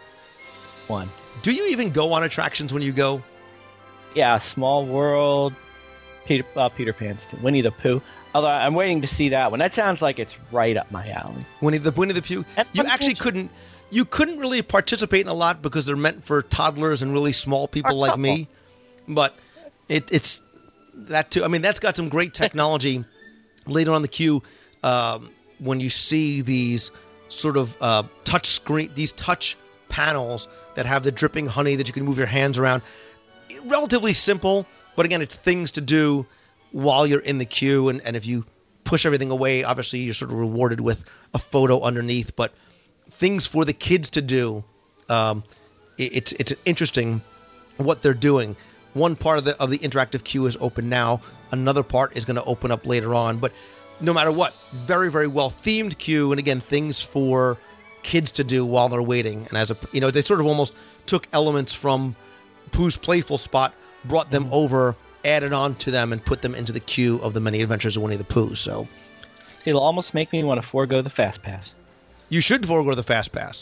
one. Do you even go on attractions when you go? Yeah, Small World, Peter, uh, Peter Pan's too, Winnie the Pooh. Although I'm waiting to see that one. That sounds like it's right up my alley. Winnie the Winnie the Pooh. And You Haunted actually Mansion. couldn't. You couldn't really participate in a lot because they're meant for toddlers and really small people like me. But it, it's that too. I mean, that's got some great technology. Later on the queue, um, when you see these sort of uh, touch screen, these touch panels that have the dripping honey that you can move your hands around. Relatively simple, but again, it's things to do while you're in the queue. And, and if you push everything away, obviously you're sort of rewarded with a photo underneath. But things for the kids to do, um, it, it's it's interesting what they're doing. One part of the of the interactive queue is open now. Another part is going to open up later on. But no matter what, very, very well themed queue. And again, things for kids to do while they're waiting. And as a, you know, they sort of almost took elements from Pooh's Playful Spot, brought them over, added on to them, and put them into the queue of the Many Adventures of Winnie the Pooh. So It'll almost make me want to forego the Fast Pass. you should forego the Fast Pass.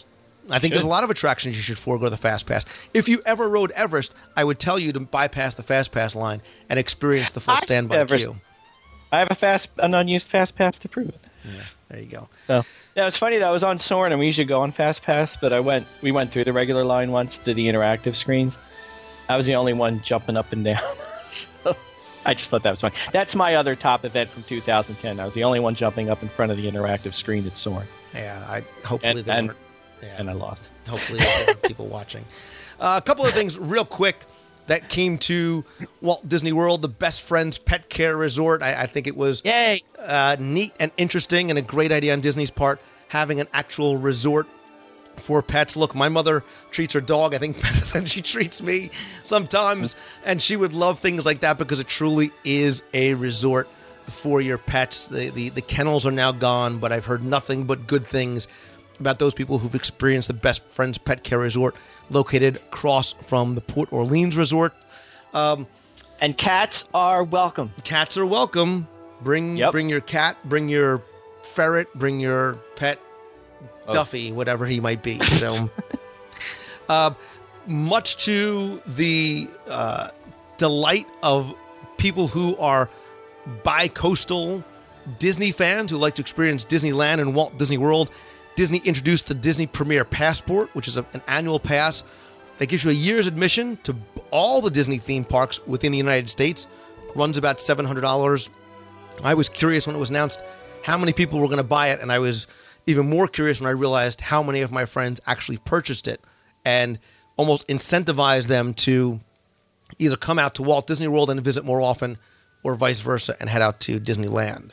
I think Should. there's a lot of attractions you should forego the Fast Pass. If you ever rode Everest, I would tell you to bypass the Fast Pass line and experience the full I standby Everest. queue. I have a fast, an unused Fast Pass to prove it. Yeah, there you go. So, yeah, it's funny that I was on Soarin' and we usually go on Fast Pass, but I went, we went through the regular line once to the interactive screens. I was the only one jumping up and down. So I just thought that was funny. That's my other top event from two thousand ten. I was the only one jumping up in front of the interactive screen at Soarin'. Yeah, I hopefully And- there and- weren't. Yeah, And I lost. hopefully there weren't people watching. Uh, a couple of things real quick that came to Walt Disney World, the Best Friends Pet Care Resort. I, I think it was Yay! uh, neat and interesting and a great idea on Disney's part, having an actual resort for pets. Look, my mother treats her dog, I think, better than she treats me sometimes, and she would love things like that because it truly is a resort for your pets. The, the, the kennels are now gone, but I've heard nothing but good things about those people who've experienced the Best Friends Pet Care Resort located across from the Port Orleans Resort. And cats are welcome. Cats are welcome. Bring Yep. bring your cat, bring your ferret, bring your pet Oh. Duffy, whatever he might be. So, uh, much to the uh, delight of people who are bi-coastal Disney fans who like to experience Disneyland and Walt Disney World, Disney introduced the Disney Premier Passport, which is a, an annual pass that gives you a year's admission to all the Disney theme parks within the United States. Runs about seven hundred dollars. I was curious when it was announced how many people were going to buy it, and I was even more curious when I realized how many of my friends actually purchased it and almost incentivized them to either come out to Walt Disney World and visit more often or vice versa and head out to Disneyland.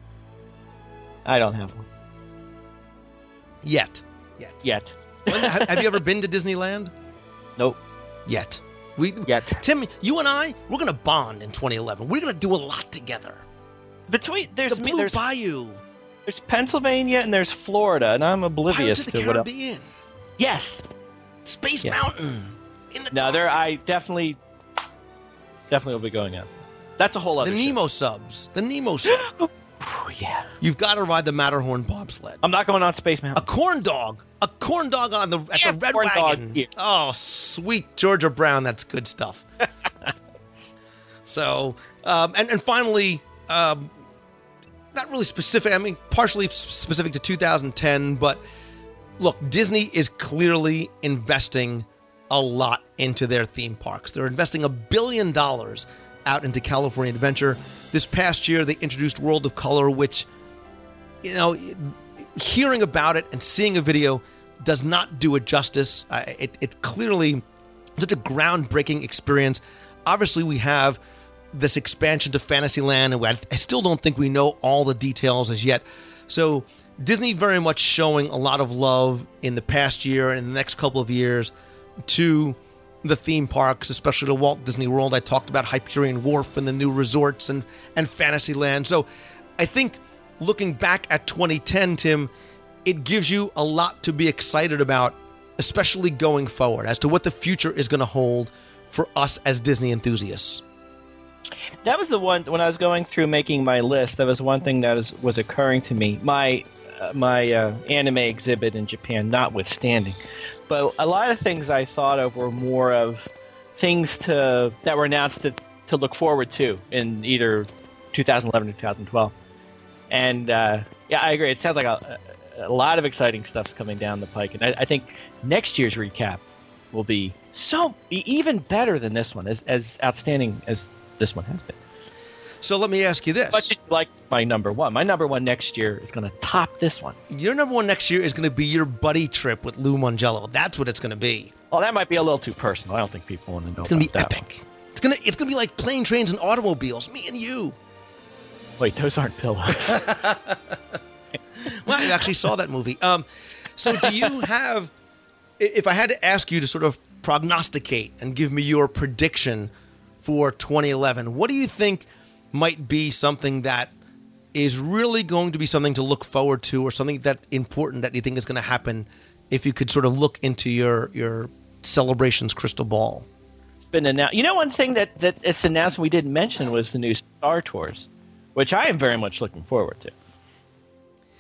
I don't have one. Yet. Yet. Yet. When- ha- have you ever been to Disneyland? Nope. Yet. We, Yet. Tim, you and I, we're going to bond in twenty eleven. We're going to do a lot together. Between there's The me, Blue there's Bayou. there's Pennsylvania and there's Florida, and I'm oblivious Pirates of the to what else. Caribbean. Yes. Space Yeah. Mountain. In the No, dark. there. I definitely, definitely will be going out. That's a whole other. The show. Nemo subs. The Nemo subs. Oh, yeah. You've got to ride the Matterhorn bobsled. I'm not going on Space A Mountain. corn dog. A corn dog on the at Yeah, the Red corn dog Wagon. here. Oh, sweet Georgia Brown. That's good stuff. So, um, and and finally, um, not really specific. I mean, partially s- specific to two thousand ten, but look, Disney is clearly investing a lot into their theme parks. They're investing a billion dollars out into California Adventure. This past year, they introduced World of Color, which, you know, hearing about it and seeing a video does not do it justice. Uh, it, it clearly such a groundbreaking experience. Obviously, we have this expansion to Fantasyland, and I, I still don't think we know all the details as yet. So Disney very much showing a lot of love in the past year and the next couple of years to the theme parks, especially to Walt Disney World. I talked about Hyperion Wharf and the new resorts and, and Fantasyland. So I think looking back at twenty ten, Tim, it gives you a lot to be excited about, especially going forward, as to what the future is going to hold for us as Disney enthusiasts. That was the one when I was going through making my list. That was one thing that was, was occurring to me. My uh, my uh, anime exhibit in Japan, notwithstanding, but a lot of things I thought of were more of things to that were announced to, to look forward to in either two thousand eleven or two thousand twelve. And uh, yeah, I agree. It sounds like a, a lot of exciting stuff's coming down the pike, and I, I think next year's recap will be so even better than this one, as as outstanding as this one has been. So let me ask you this. Much as you like my number one. My number one next year is going to top this one. Your number one next year is going to be your buddy trip with Lou Mongello. That's what it's going to be. Well, that might be a little too personal. I don't think people want to know It's going to about be that epic. It's going to it's going to be like plane, trains, and automobiles. Me and you. one. Wait, those aren't pillows. Well, I actually saw that movie. Um, so do you have, if I had to ask you to sort of prognosticate and give me your prediction for twenty eleven, what do you think might be something that is really going to be something to look forward to, or something that important that you think is going to happen if you could sort of look into your, your celebrations crystal ball? It's been announced. You know, one thing that, that it's announced we didn't mention was the new Star Tours, which I am very much looking forward to.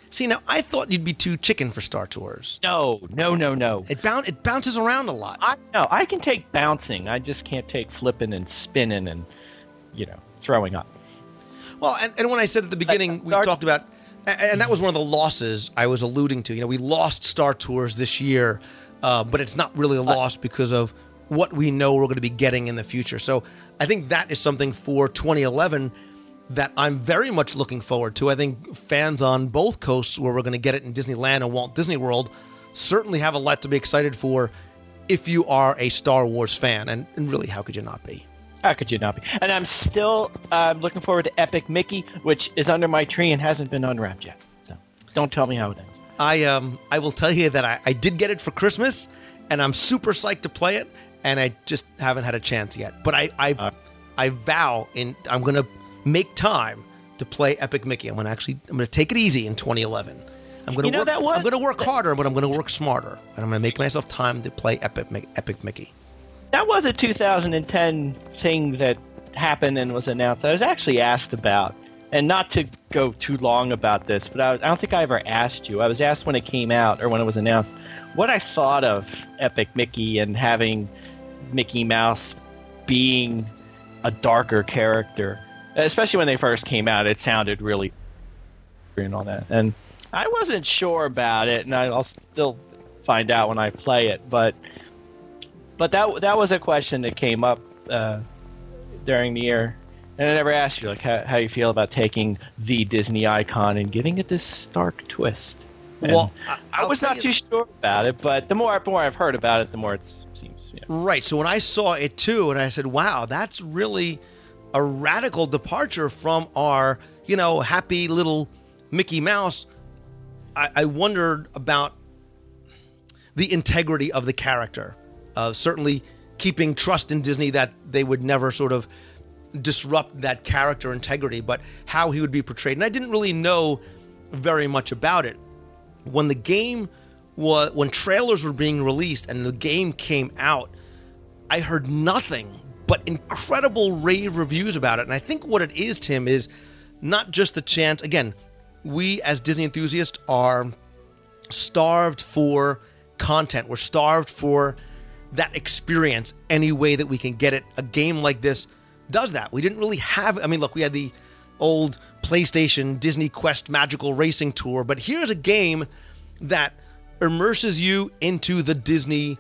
See, now I thought you'd be too chicken for Star Tours. No, no, no, no. It boun- it bounces around a lot. I no, I can take bouncing. I just can't take flipping and spinning and, you know, throwing up. Well, and, and when I said at the beginning, we Star- talked about, and, and that was one of the losses I was alluding to. You know, we lost Star Tours this year, uh, but it's not really a loss because of what we know we're going to be getting in the future. So I think that is something for twenty eleven that I'm very much looking forward to. I think fans on both coasts, where we're going to get it in Disneyland and Walt Disney World, certainly have a lot to be excited for if you are a Star Wars fan. And, and really, how could you not be? How could you not be? And I'm still uh, looking forward to Epic Mickey, which is under my tree and hasn't been unwrapped yet. So don't tell me how it ends. I um I will tell you that I, I did get it for Christmas, and I'm super psyched to play it, and I just haven't had a chance yet. But I I, uh, I vow in I'm going to make time to play Epic Mickey. I'm going to actually I'm going to take it easy in twenty eleven. I'm going to work that was, I'm going to work harder, but I'm going to work smarter, and I'm going to make myself time to play Epic Epic Mickey. That was a two thousand ten thing that happened and was announced. I was actually asked about, and not to go too long about this, but I, was, I don't think I ever asked you. I was asked when it came out or when it was announced what I thought of Epic Mickey and having Mickey Mouse being a darker character. Especially when they first came out, it sounded really and all that. And I wasn't sure about it, and I'll still find out when I play it. But but that that was a question that came up uh, during the year. And I never asked you, like, how, how you feel about taking the Disney icon and giving it this dark twist. And well, I, I was not too sure about it, but the more, the more I've heard about it, the more it seems. Yeah. Right. So when I saw it, too, and I said, wow, that's really a radical departure from our, you know, happy little Mickey Mouse, I, I wondered about the integrity of the character. Uh, certainly keeping trust in Disney that they would never sort of disrupt that character integrity, but how he would be portrayed. And I didn't really know very much about it. When the game was, when trailers were being released and the game came out, I heard nothing but incredible rave reviews about it. And I think what it is, Tim, is not just the chance. Again, we as Disney enthusiasts are starved for content. We're starved for that experience any way that we can get it. A game like this does that. We didn't really have, I mean, look, we had the old PlayStation Disney Quest Magical Racing Tour, but here's a game that immerses you into the Disney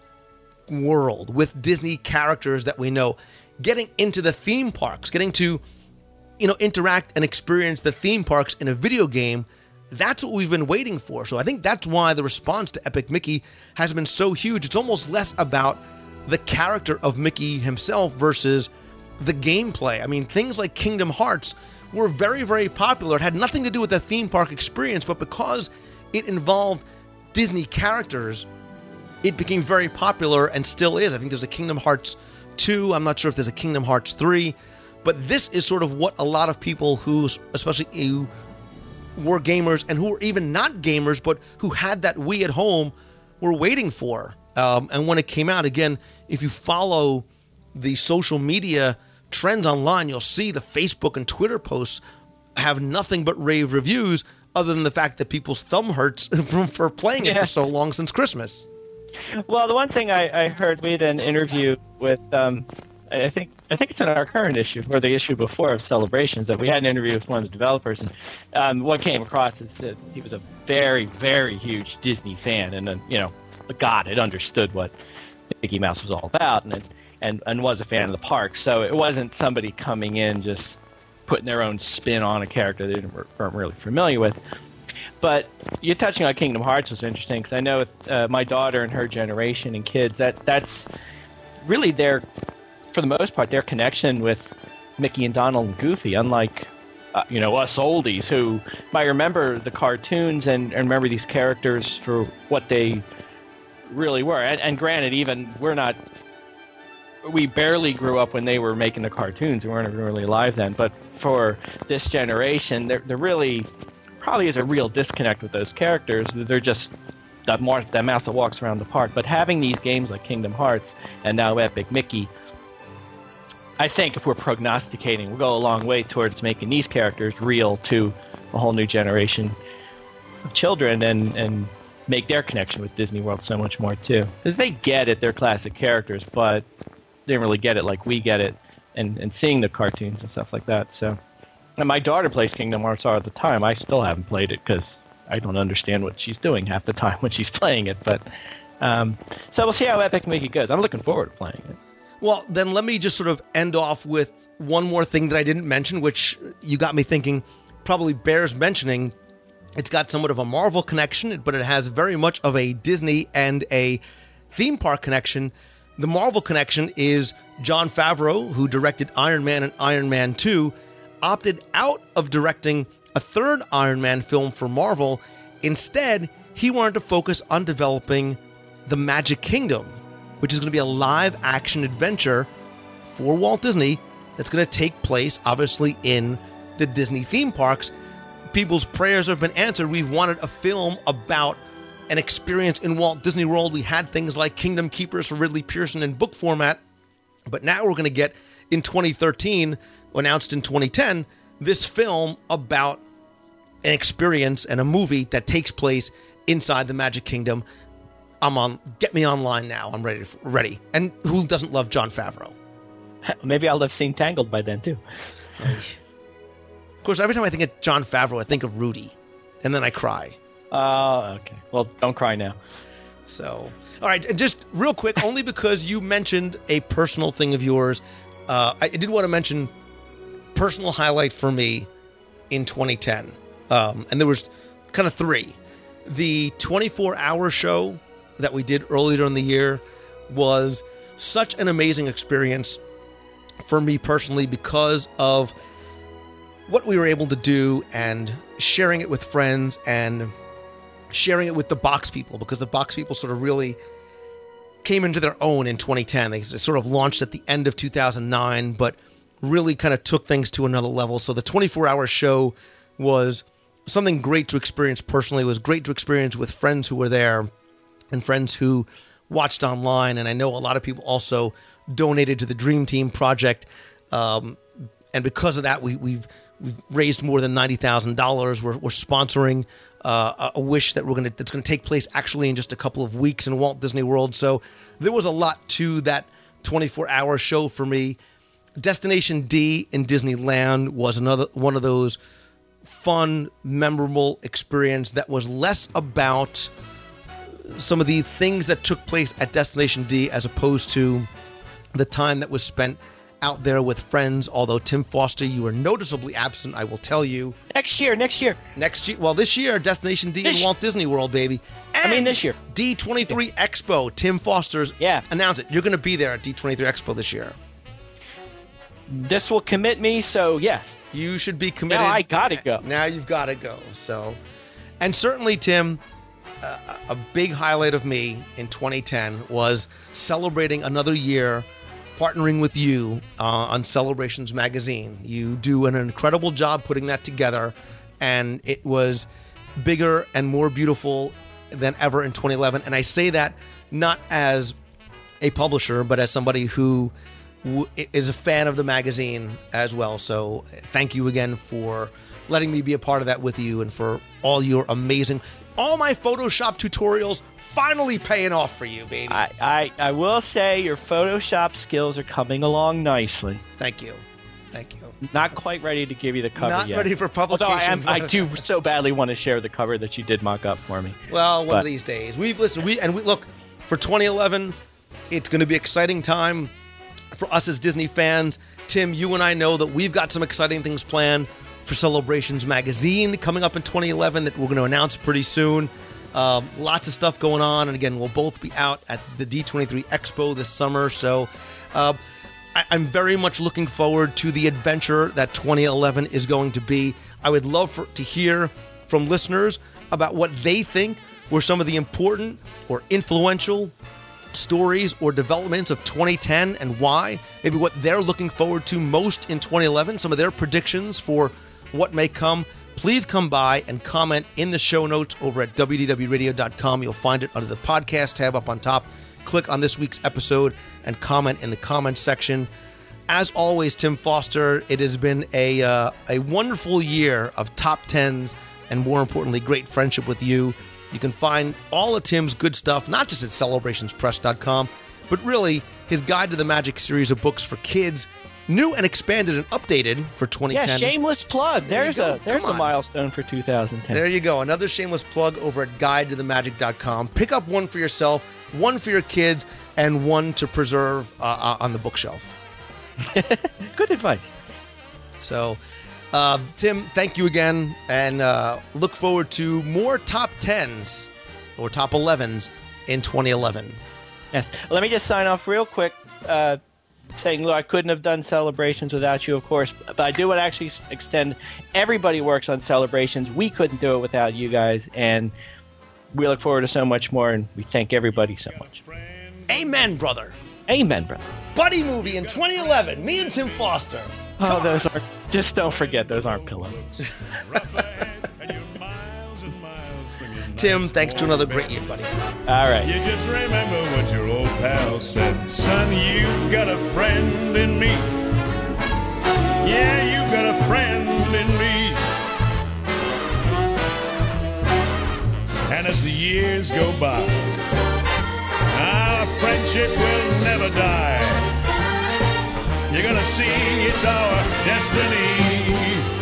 world with Disney characters that we know. Getting into the theme parks, getting to, you know, interact and experience the theme parks in a video game, that's what we've been waiting for. So I think that's why the response to Epic Mickey has been so huge. It's almost less about the character of Mickey himself versus the gameplay. I mean, things like Kingdom Hearts were very, very popular. It had nothing to do with the theme park experience, but because it involved Disney characters, it became very popular and still is. I think there's a Kingdom Hearts two. I'm not sure if there's a Kingdom Hearts three, but this is sort of what a lot of people who, especially who were gamers and who were even not gamers, but who had that Wii at home, were waiting for. Um, and when it came out, again, if you follow the social media trends online, you'll see the Facebook and Twitter posts have nothing but rave reviews, other than the fact that people's thumb hurts from, for playing it yeah. for so long since Christmas. Well, the one thing I, I heard, we had an interview with, um, I think I think it's in our current issue, or the issue before of Celebrations, that we had an interview with one of the developers, and um, what came across is that he was a very, very huge Disney fan, and, uh, you know, God had understood what Mickey Mouse was all about, and and and was a fan of the park. So it wasn't somebody coming in just putting their own spin on a character they didn't, weren't really familiar with. But you're touching on Kingdom Hearts was interesting, because I know uh, my daughter and her generation and kids, that that's really their, for the most part, their connection with Mickey and Donald and Goofy, unlike uh, you know, us oldies who might remember the cartoons and, and remember these characters for what they really were. And, and granted, even we're not, we barely grew up when they were making the cartoons. We weren't really alive then. But for this generation, there there really probably is a real disconnect with those characters. They're just that, mar- that mouse that walks around the park. But having these games like Kingdom Hearts and now Epic Mickey, I think if we're prognosticating, we'll go a long way towards making these characters real to a whole new generation. children and, and make their connection with Disney World so much more too. Because they get it, they're classic characters, but they don't really get it like we get it and, and seeing the cartoons and stuff like that. So, and my daughter plays Kingdom Hearts all the time. I still haven't played it because I don't understand what she's doing half the time when she's playing it. But um, so we'll see how Epic Mickey goes. I'm looking forward to playing it. Well, then let me just sort of end off with one more thing that I didn't mention, which you got me thinking probably bears mentioning. It's got somewhat of a Marvel connection, but it has very much of a Disney and a theme park connection. The Marvel connection is Jon Favreau, who directed Iron Man and Iron Man two, opted out of directing a third Iron Man film for Marvel. Instead, he wanted to focus on developing the Magic Kingdom, which is going to be a live-action adventure for Walt Disney that's going to take place, obviously, in the Disney theme parks. People's prayers have been answered. We've wanted a film about an experience in Walt Disney World. We had things like Kingdom Keepers for Ridley Pearson in book format, but now we're going to get, in twenty thirteen, announced in twenty ten, this film about an experience and a movie that takes place inside the Magic Kingdom. I'm on. Get me online now. I'm ready. Ready. And who doesn't love Jon Favreau? Maybe I'll have seen Tangled by then too. Of course, every time I think of Jon Favreau, I think of Rudy, and then I cry. Oh, uh, okay. Well, don't cry now. So, all right, and just real quick, only because you mentioned a personal thing of yours, uh, I did want to mention personal highlight for me in twenty ten, um, and there was kind of three. The twenty-four hour show that we did earlier in the year was such an amazing experience for me personally because of what we were able to do and sharing it with friends and sharing it with the box people, because the box people sort of really came into their own in twenty ten. They sort of launched at the end of two thousand nine, but really kind of took things to another level. So the twenty-four hour show was something great to experience personally. It was great to experience with friends who were there and friends who watched online. And I know a lot of people also donated to the Dream Team project. Um, and because of that, we, we've we've raised more than ninety thousand dollars. We're, we're sponsoring uh, a wish that we're gonna that's going to take place actually in just a couple of weeks in Walt Disney World. So there was a lot to that twenty-four hour show for me. Destination D in Disneyland was another one of those fun, memorable experience that was less about some of the things that took place at Destination D as opposed to the time that was spent out there with friends. Although, Tim Foster, you were noticeably absent, I will tell you. Next year, next year. Next year. Well, this year, Destination D this in Walt Disney World, baby. And I mean, this year. D twenty-three yeah. Expo. Tim Foster's yeah. announced it. You're going to be there at D twenty-three Expo this year. This will commit me, so yes. You should be committed. Now I got to go. Now you've got to go. So, and certainly, Tim, uh, a big highlight of me in twenty ten was celebrating another year partnering with you uh, on Celebrations Magazine. You do an incredible job putting that together, and it was bigger and more beautiful than ever in twenty eleven. And I say that not as a publisher, but as somebody who w- is a fan of the magazine as well. So thank you again for letting me be a part of that with you and for all your amazing, all my Photoshop tutorials finally paying off for you, baby. I, I, I will say your Photoshop skills are coming along nicely. Thank you. Thank you. Not quite ready to give you the cover Not yet. Not ready for publication. Although I, am, I do so badly want to share the cover that you did mock up for me. Well, one but. of these days. We've listened. We and we look for twenty eleven. It's going to be an exciting time for us as Disney fans. Tim, you and I know that we've got some exciting things planned for Celebrations Magazine coming up in twenty eleven that we're going to announce pretty soon. Um, lots of stuff going on, and again, we'll both be out at the D twenty-three Expo this summer. So, uh, I- I'm very much looking forward to the adventure that twenty eleven is going to be. I would love for, to hear from listeners about what they think were some of the important or influential stories or developments of twenty ten and why. Maybe what they're looking forward to most in twenty eleven, some of their predictions for what may come. Please come by and comment in the show notes over at W D W radio dot com. You'll find it under the podcast tab up on top. Click on this week's episode and comment in the comments section. As always, Tim Foster, it has been a uh, a wonderful year of top tens and more importantly, great friendship with you. You can find all of Tim's good stuff, not just at celebrations press dot com, but really his Guide to the Magic series of books for kids, new and expanded and updated for twenty ten. Yeah, shameless plug. There There's you go. a there's Come a on. milestone for two thousand ten. There you go. Another shameless plug over at guide to the magic dot com. Pick up one for yourself, one for your kids, and one to preserve uh, on the bookshelf. Good advice. So, uh, Tim, thank you again, and uh, look forward to more top tens or top elevens in twenty eleven. Yes. Let me just sign off real quick, uh, saying, Lou, I couldn't have done Celebrations without you, of course, but I do want to actually extend, everybody works on Celebrations. We couldn't do it without you guys, and we look forward to so much more, and we thank everybody so much. Amen, brother. Amen, brother. Buddy movie in twenty eleven. Me and Tim Foster. Oh, those are, just don't forget, those aren't pillows. Tim, thanks to another great year, buddy. All right. You just remember what your old pal said. Son, you got a friend in me. Yeah, you got a friend in me. And as the years go by, our friendship will never die. You're gonna see it's our destiny.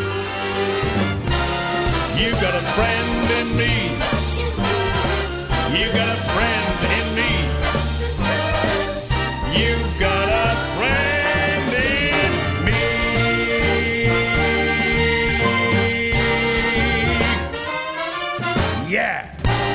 You got a friend in me. You got a friend in me. You got a friend in me. Yeah.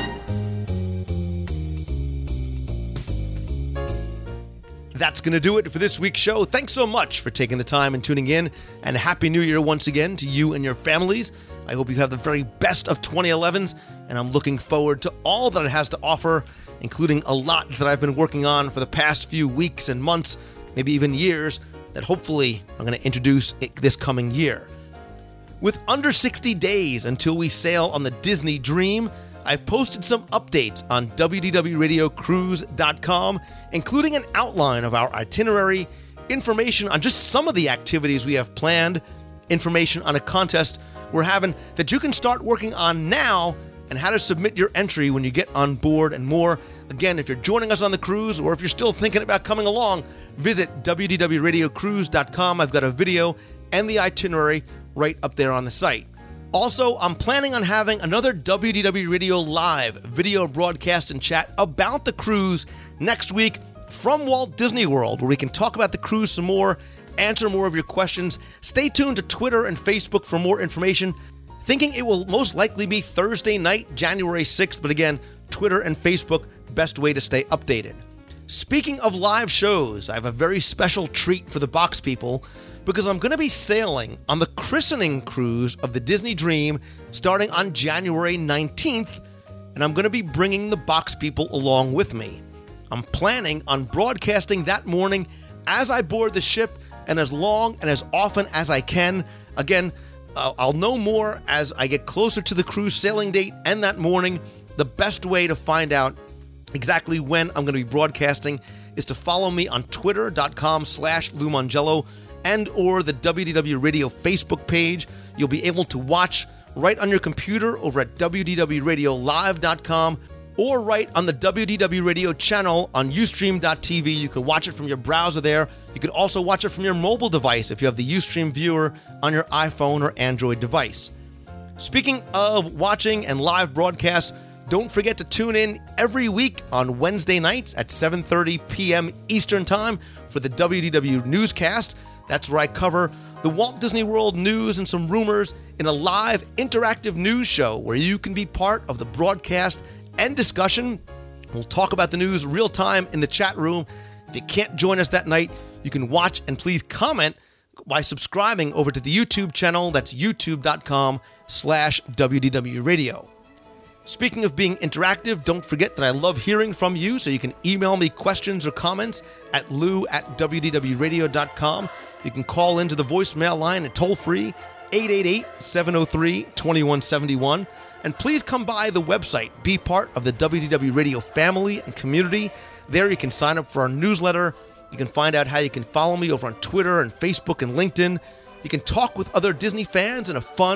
That's going to do it for this week's show. Thanks so much for taking the time and tuning in, and Happy New Year once again to you and your families. I hope you have the very best of twenty elevens, and I'm looking forward to all that it has to offer, including a lot that I've been working on for the past few weeks and months, maybe even years, that hopefully I'm going to introduce this coming year. With under sixty days until we sail on the Disney Dream, I've posted some updates on W D W radio cruise dot com, including an outline of our itinerary, information on just some of the activities we have planned, information on a contest we're having that you can start working on now, and how to submit your entry when you get on board, and more. Again, if you're joining us on the cruise, or if you're still thinking about coming along, visit W D W radio cruise dot com. I've got a video and the itinerary right up there on the site. Also, I'm planning on having another W D W Radio Live video broadcast and chat about the cruise next week from Walt Disney World, where we can talk about the cruise some more, answer more of your questions. Stay tuned to Twitter and Facebook for more information. Thinking it will most likely be Thursday night, January sixth, but again, Twitter and Facebook, best way to stay updated. Speaking of live shows, I have a very special treat for the box people, because I'm going to be sailing on the christening cruise of the Disney Dream starting on January nineteenth, and I'm going to be bringing the box people along with me. I'm planning on broadcasting that morning as I board the ship, and as long and as often as I can. Again, uh, I'll know more as I get closer to the cruise sailing date and that morning. The best way to find out exactly when I'm going to be broadcasting is to follow me on twitter.com slash Lou Mongello and or the W D W Radio Facebook page. You'll be able to watch right on your computer over at W D W radio live dot com, or right on the W D W Radio channel on ustream dot t v. You can watch it from your browser there. You can also watch it from your mobile device if you have the Ustream viewer on your iPhone or Android device. Speaking of watching and live broadcasts, don't forget to tune in every week on Wednesday nights at seven thirty p.m. Eastern Time for the W D W Newscast. That's where I cover the Walt Disney World news and some rumors in a live interactive news show where you can be part of the broadcast and discussion. We'll talk about the news real time in the chat room. If you can't join us that night, you can watch and please comment by subscribing over to the YouTube channel. That's youtube.com slash WDW Radio. Speaking of being interactive, don't forget that I love hearing from you, so you can email me questions or comments at lou at W D W radio dot com. You can call into the voicemail line at toll-free eight eight eight, seven oh three, two one seven one. And please come by the website, be part of the W D W Radio family and community. There you can sign up for our newsletter. You can find out how you can follow me over on Twitter and Facebook and LinkedIn. You can talk with other Disney fans in a fun,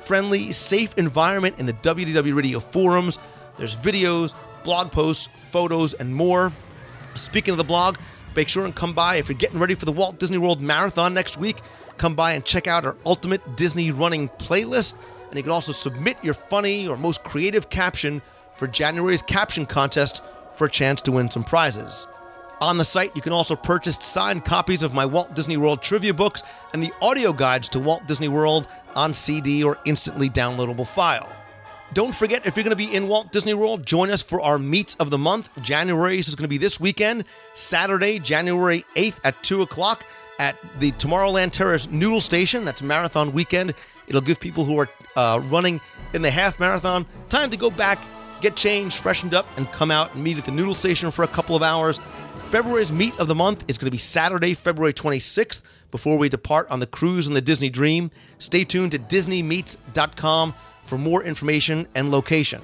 friendly, safe environment in the W D W Radio forums. There's videos, blog posts, photos, and more. Speaking of the blog, make sure and come by if you're getting ready for the Walt Disney World Marathon next week. Come by and check out our Ultimate Disney Running playlist. And you can also submit your funny or most creative caption for January's caption contest for a chance to win some prizes. On the site, you can also purchase signed copies of my Walt Disney World trivia books and the audio guides to Walt Disney World on C D or instantly downloadable file. Don't forget, if you're going to be in Walt Disney World, join us for our Meets of the Month. January's is going to be this weekend, Saturday, January eighth at two o'clock at the Tomorrowland Terrace Noodle Station. That's Marathon Weekend. It'll give people who are uh, running in the half marathon time to go back, get changed, freshened up, and come out and meet at the Noodle Station for a couple of hours. February's Meet of the Month is going to be Saturday, February twenty-sixth, before we depart on the cruise on the Disney Dream. Stay tuned to Disney Meets dot com for more information and location.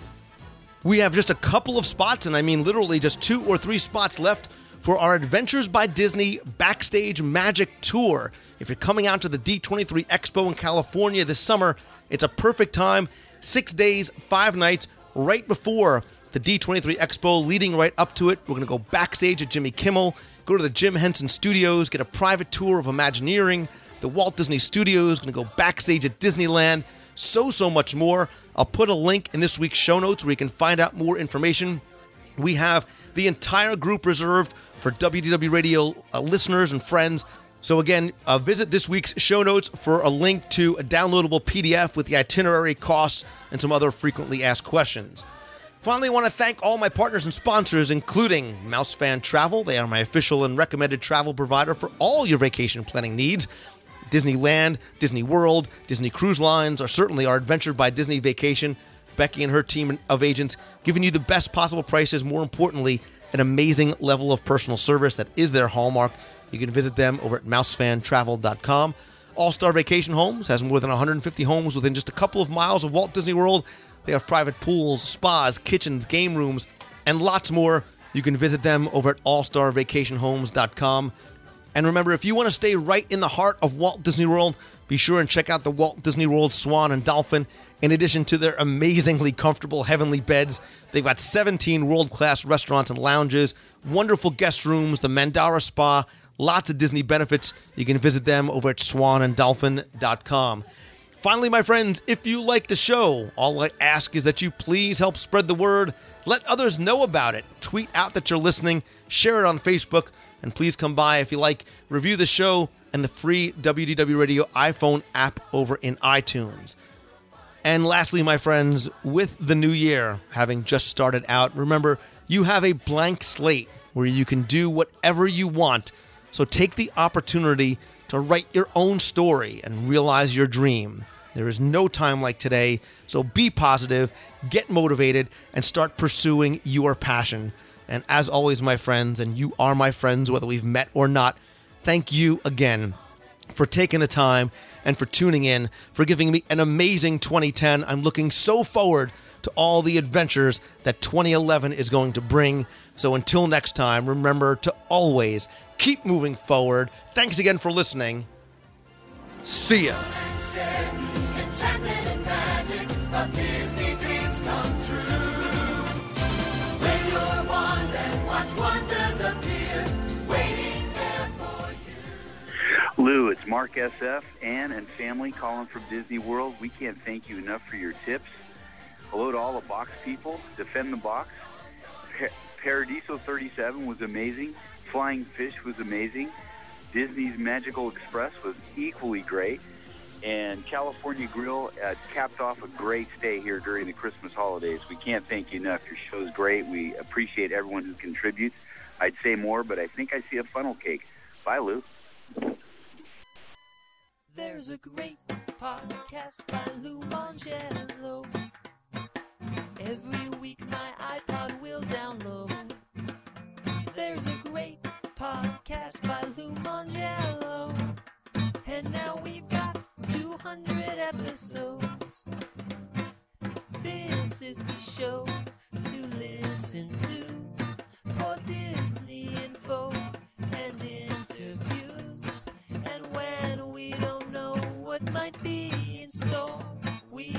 We have just a couple of spots, and I mean literally just two or three spots left for our Adventures by Disney Backstage Magic Tour. If you're coming out to the D twenty-three Expo in California this summer, it's a perfect time. Six days, five nights, right before the D twenty-three Expo, leading right up to it. We're going to go backstage at Jimmy Kimmel, go to the Jim Henson Studios, get a private tour of Imagineering, the Walt Disney Studios, going to go backstage at Disneyland, so, so much more. I'll put a link in this week's show notes where you can find out more information. We have the entire group reserved for W D W Radio uh, listeners and friends. So again, uh, visit this week's show notes for a link to a downloadable P D F with the itinerary, costs, and some other frequently asked questions. Finally, I want to thank all my partners and sponsors, including Mousefan Travel. They are my official and recommended travel provider for all your vacation planning needs. Disneyland, Disney World, Disney Cruise Lines, or certainly our Adventure by Disney Vacation. Becky and her team of agents giving you the best possible prices, more importantly, an amazing level of personal service that is their hallmark. You can visit them over at mousefan travel dot com. All-Star Vacation Homes has more than one hundred fifty homes within just a couple of miles of Walt Disney World. They have private pools, spas, kitchens, game rooms, and lots more. You can visit them over at all star vacation homes dot com. And remember, if you want to stay right in the heart of Walt Disney World, be sure and check out the Walt Disney World Swan and Dolphin. In addition to their amazingly comfortable heavenly beds, they've got seventeen world-class restaurants and lounges, wonderful guest rooms, the Mandara Spa, lots of Disney benefits. You can visit them over at swan and dolphin dot com. Finally, my friends, if you like the show, all I ask is that you please help spread the word. Let others know about it. Tweet out that you're listening. Share it on Facebook. And please come by, if you like, review the show and the free W D W Radio iPhone app over in iTunes. And lastly, my friends, with the new year having just started out, remember, you have a blank slate where you can do whatever you want. So take the opportunity to write your own story and realize your dream. There is no time like today, so be positive, get motivated, and start pursuing your passion. And as always, my friends, and you are my friends whether we've met or not, thank you again for taking the time and for tuning in, for giving me an amazing twenty ten. I'm looking so forward to all the adventures that twenty eleven is going to bring. So until next time, remember to always keep moving forward. Thanks again for listening. See ya. Lou, it's Mark S F, Ann, and family calling from Disney World. We can't thank you enough for your tips. Hello to all the box people. Defend the box. Pa- Paradiso thirty-seven was amazing. Flying Fish was amazing. Disney's Magical Express was equally great. And California Grill uh, capped off a great stay here during the Christmas holidays. We can't thank you enough. Your show's great. We appreciate everyone who contributes. I'd say more, but I think I see a funnel cake. Bye, Lou. There's a great podcast by Lou Mongello. Every week my iPod will download. There's a great podcast by Lou Mongello. And now we've got two hundred episodes. This is the show to listen to for Disney info and interviews. And when we don't know what might be in store, we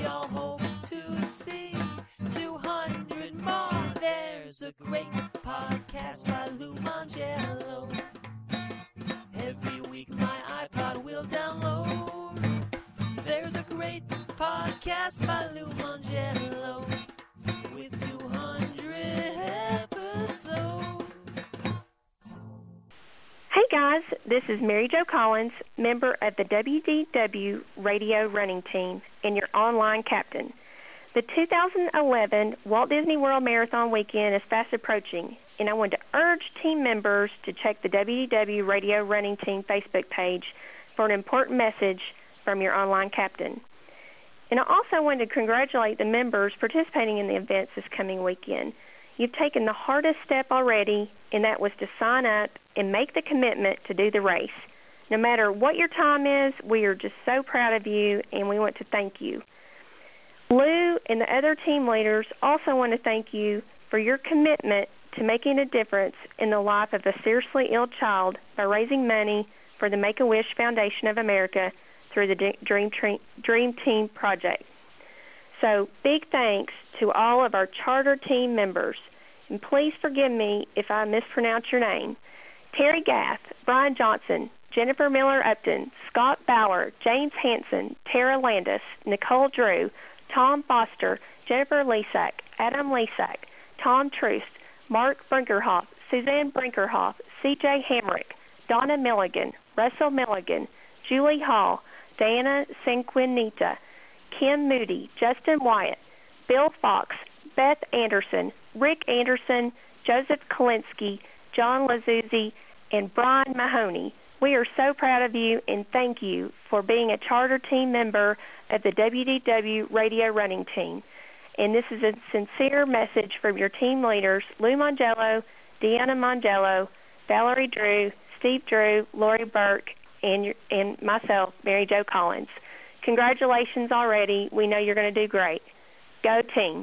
This is Mary Jo Collins, member of the W D W Radio Running Team and your online captain. The two thousand eleven Walt Disney World Marathon Weekend is fast approaching, and I want to urge team members to check the W D W Radio Running Team Facebook page for an important message from your online captain. And I also want to congratulate the members participating in the events this coming weekend. You've taken the hardest step already, and that was to sign up and make the commitment to do the race. No matter what your time is, we are just so proud of you, and we want to thank you. Lou and the other team leaders also want to thank you for your commitment to making a difference in the life of a seriously ill child by raising money for the Make-A-Wish Foundation of America through the Dream, Tre- Dream Team Project. So big thanks to all of our charter team members. And please forgive me if I mispronounce your name. Terry Gath, Brian Johnson, Jennifer Miller-Upton, Scott Bauer, James Hanson, Tara Landis, Nicole Drew, Tom Foster, Jennifer Lesak, Adam Lesak, Tom Troost, Mark Brinkerhoff, Suzanne Brinkerhoff, C J Hamrick, Donna Milligan, Russell Milligan, Julie Hall, Diana Sanquinita, Kim Moody, Justin Wyatt, Bill Fox, Beth Anderson, Rick Anderson, Joseph Kalinsky, John Lazuzzi, and Brian Mahoney. We are so proud of you, and thank you for being a charter team member of the W D W Radio Running Team. And this is a sincere message from your team leaders, Lou Mongello, Deanna Mongello, Valerie Drew, Steve Drew, Lori Burke, and, your, and myself, Mary Jo Collins. Congratulations already. We know you're going to do great. Go team.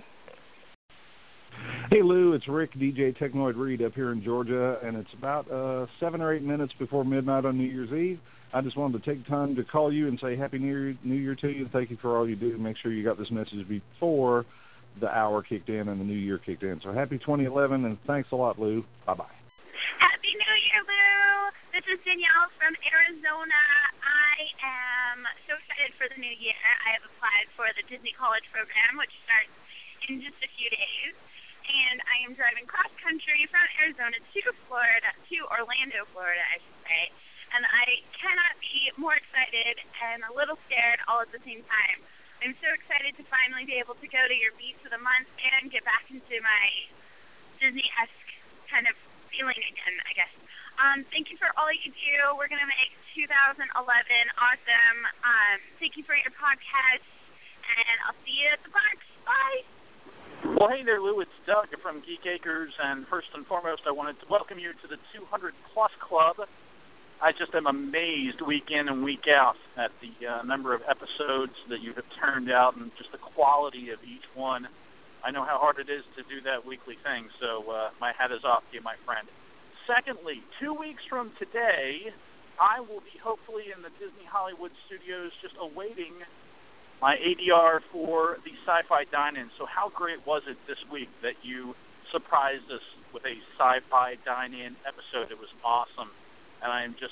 Hey, Lou, it's Rick, D J Technoid Reed up here in Georgia, and it's about uh, seven or eight minutes before midnight on New Year's Eve. I just wanted to take time to call you and say Happy New Year, New Year to you. Thank you for all you do. Make sure you got this message before the hour kicked in and the new year kicked in. So happy twenty eleven, and thanks a lot, Lou. Bye-bye. Happy New Year, Lou. This is Danielle from Arizona. I am so excited for the new year. I have applied for the Disney College program, which starts in just a few days. And I am driving cross-country from Arizona to Florida, to Orlando, Florida, I should say. And I cannot be more excited and a little scared all at the same time. I'm so excited to finally be able to go to your beach of the month and get back into my Disney-esque kind of feeling again, I guess. Um, thank you for all you do. We're going to make two thousand eleven awesome. Um, thank you for your podcast, and I'll see you at the parks. Bye. Well, hey there, Lou. It's Doug from Geek Acres, and first and foremost, I wanted to welcome you to the two hundred plus Club. I just am amazed week in and week out at the uh, number of episodes that you have turned out and just the quality of each one. I know how hard it is to do that weekly thing, so uh, my hat is off to you, my friend. Secondly, two weeks from today, I will be hopefully in the Disney Hollywood studios just awaiting my A D R for the Sci-Fi Dine-In. So how great was it this week that you surprised us with a Sci-Fi Dine-In episode? It was awesome. And I am just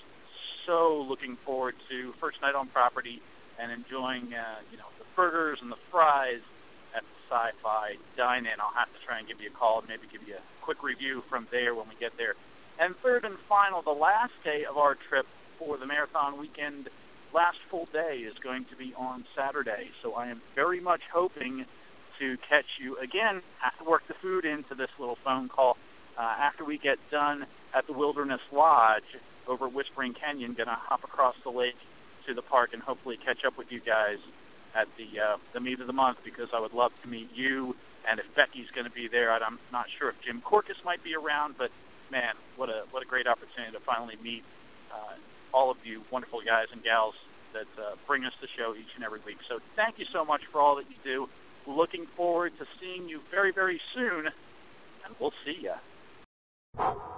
so looking forward to first night on property and enjoying, uh, you know, the burgers and the fries at the Sci-Fi Dine-In. I'll have to try and give you a call and maybe give you a quick review from there when we get there. And third and final, the last day of our trip for the marathon weekend, last full day is going to be on Saturday. So I am very much hoping to catch you again. Have to work the food into this little phone call uh, after we get done at the Wilderness Lodge over at Whispering Canyon. Going to hop across the lake to the park and hopefully catch up with you guys at the uh, the meet of the month, because I would love to meet you. And if Becky's going to be there, I'm not sure if Jim Corcus might be around, but man, what a what a great opportunity to finally meet uh, all of you wonderful guys and gals that uh, bring us the show each and every week. So thank you so much for all that you do. Looking forward to seeing you very, very soon, and we'll see ya.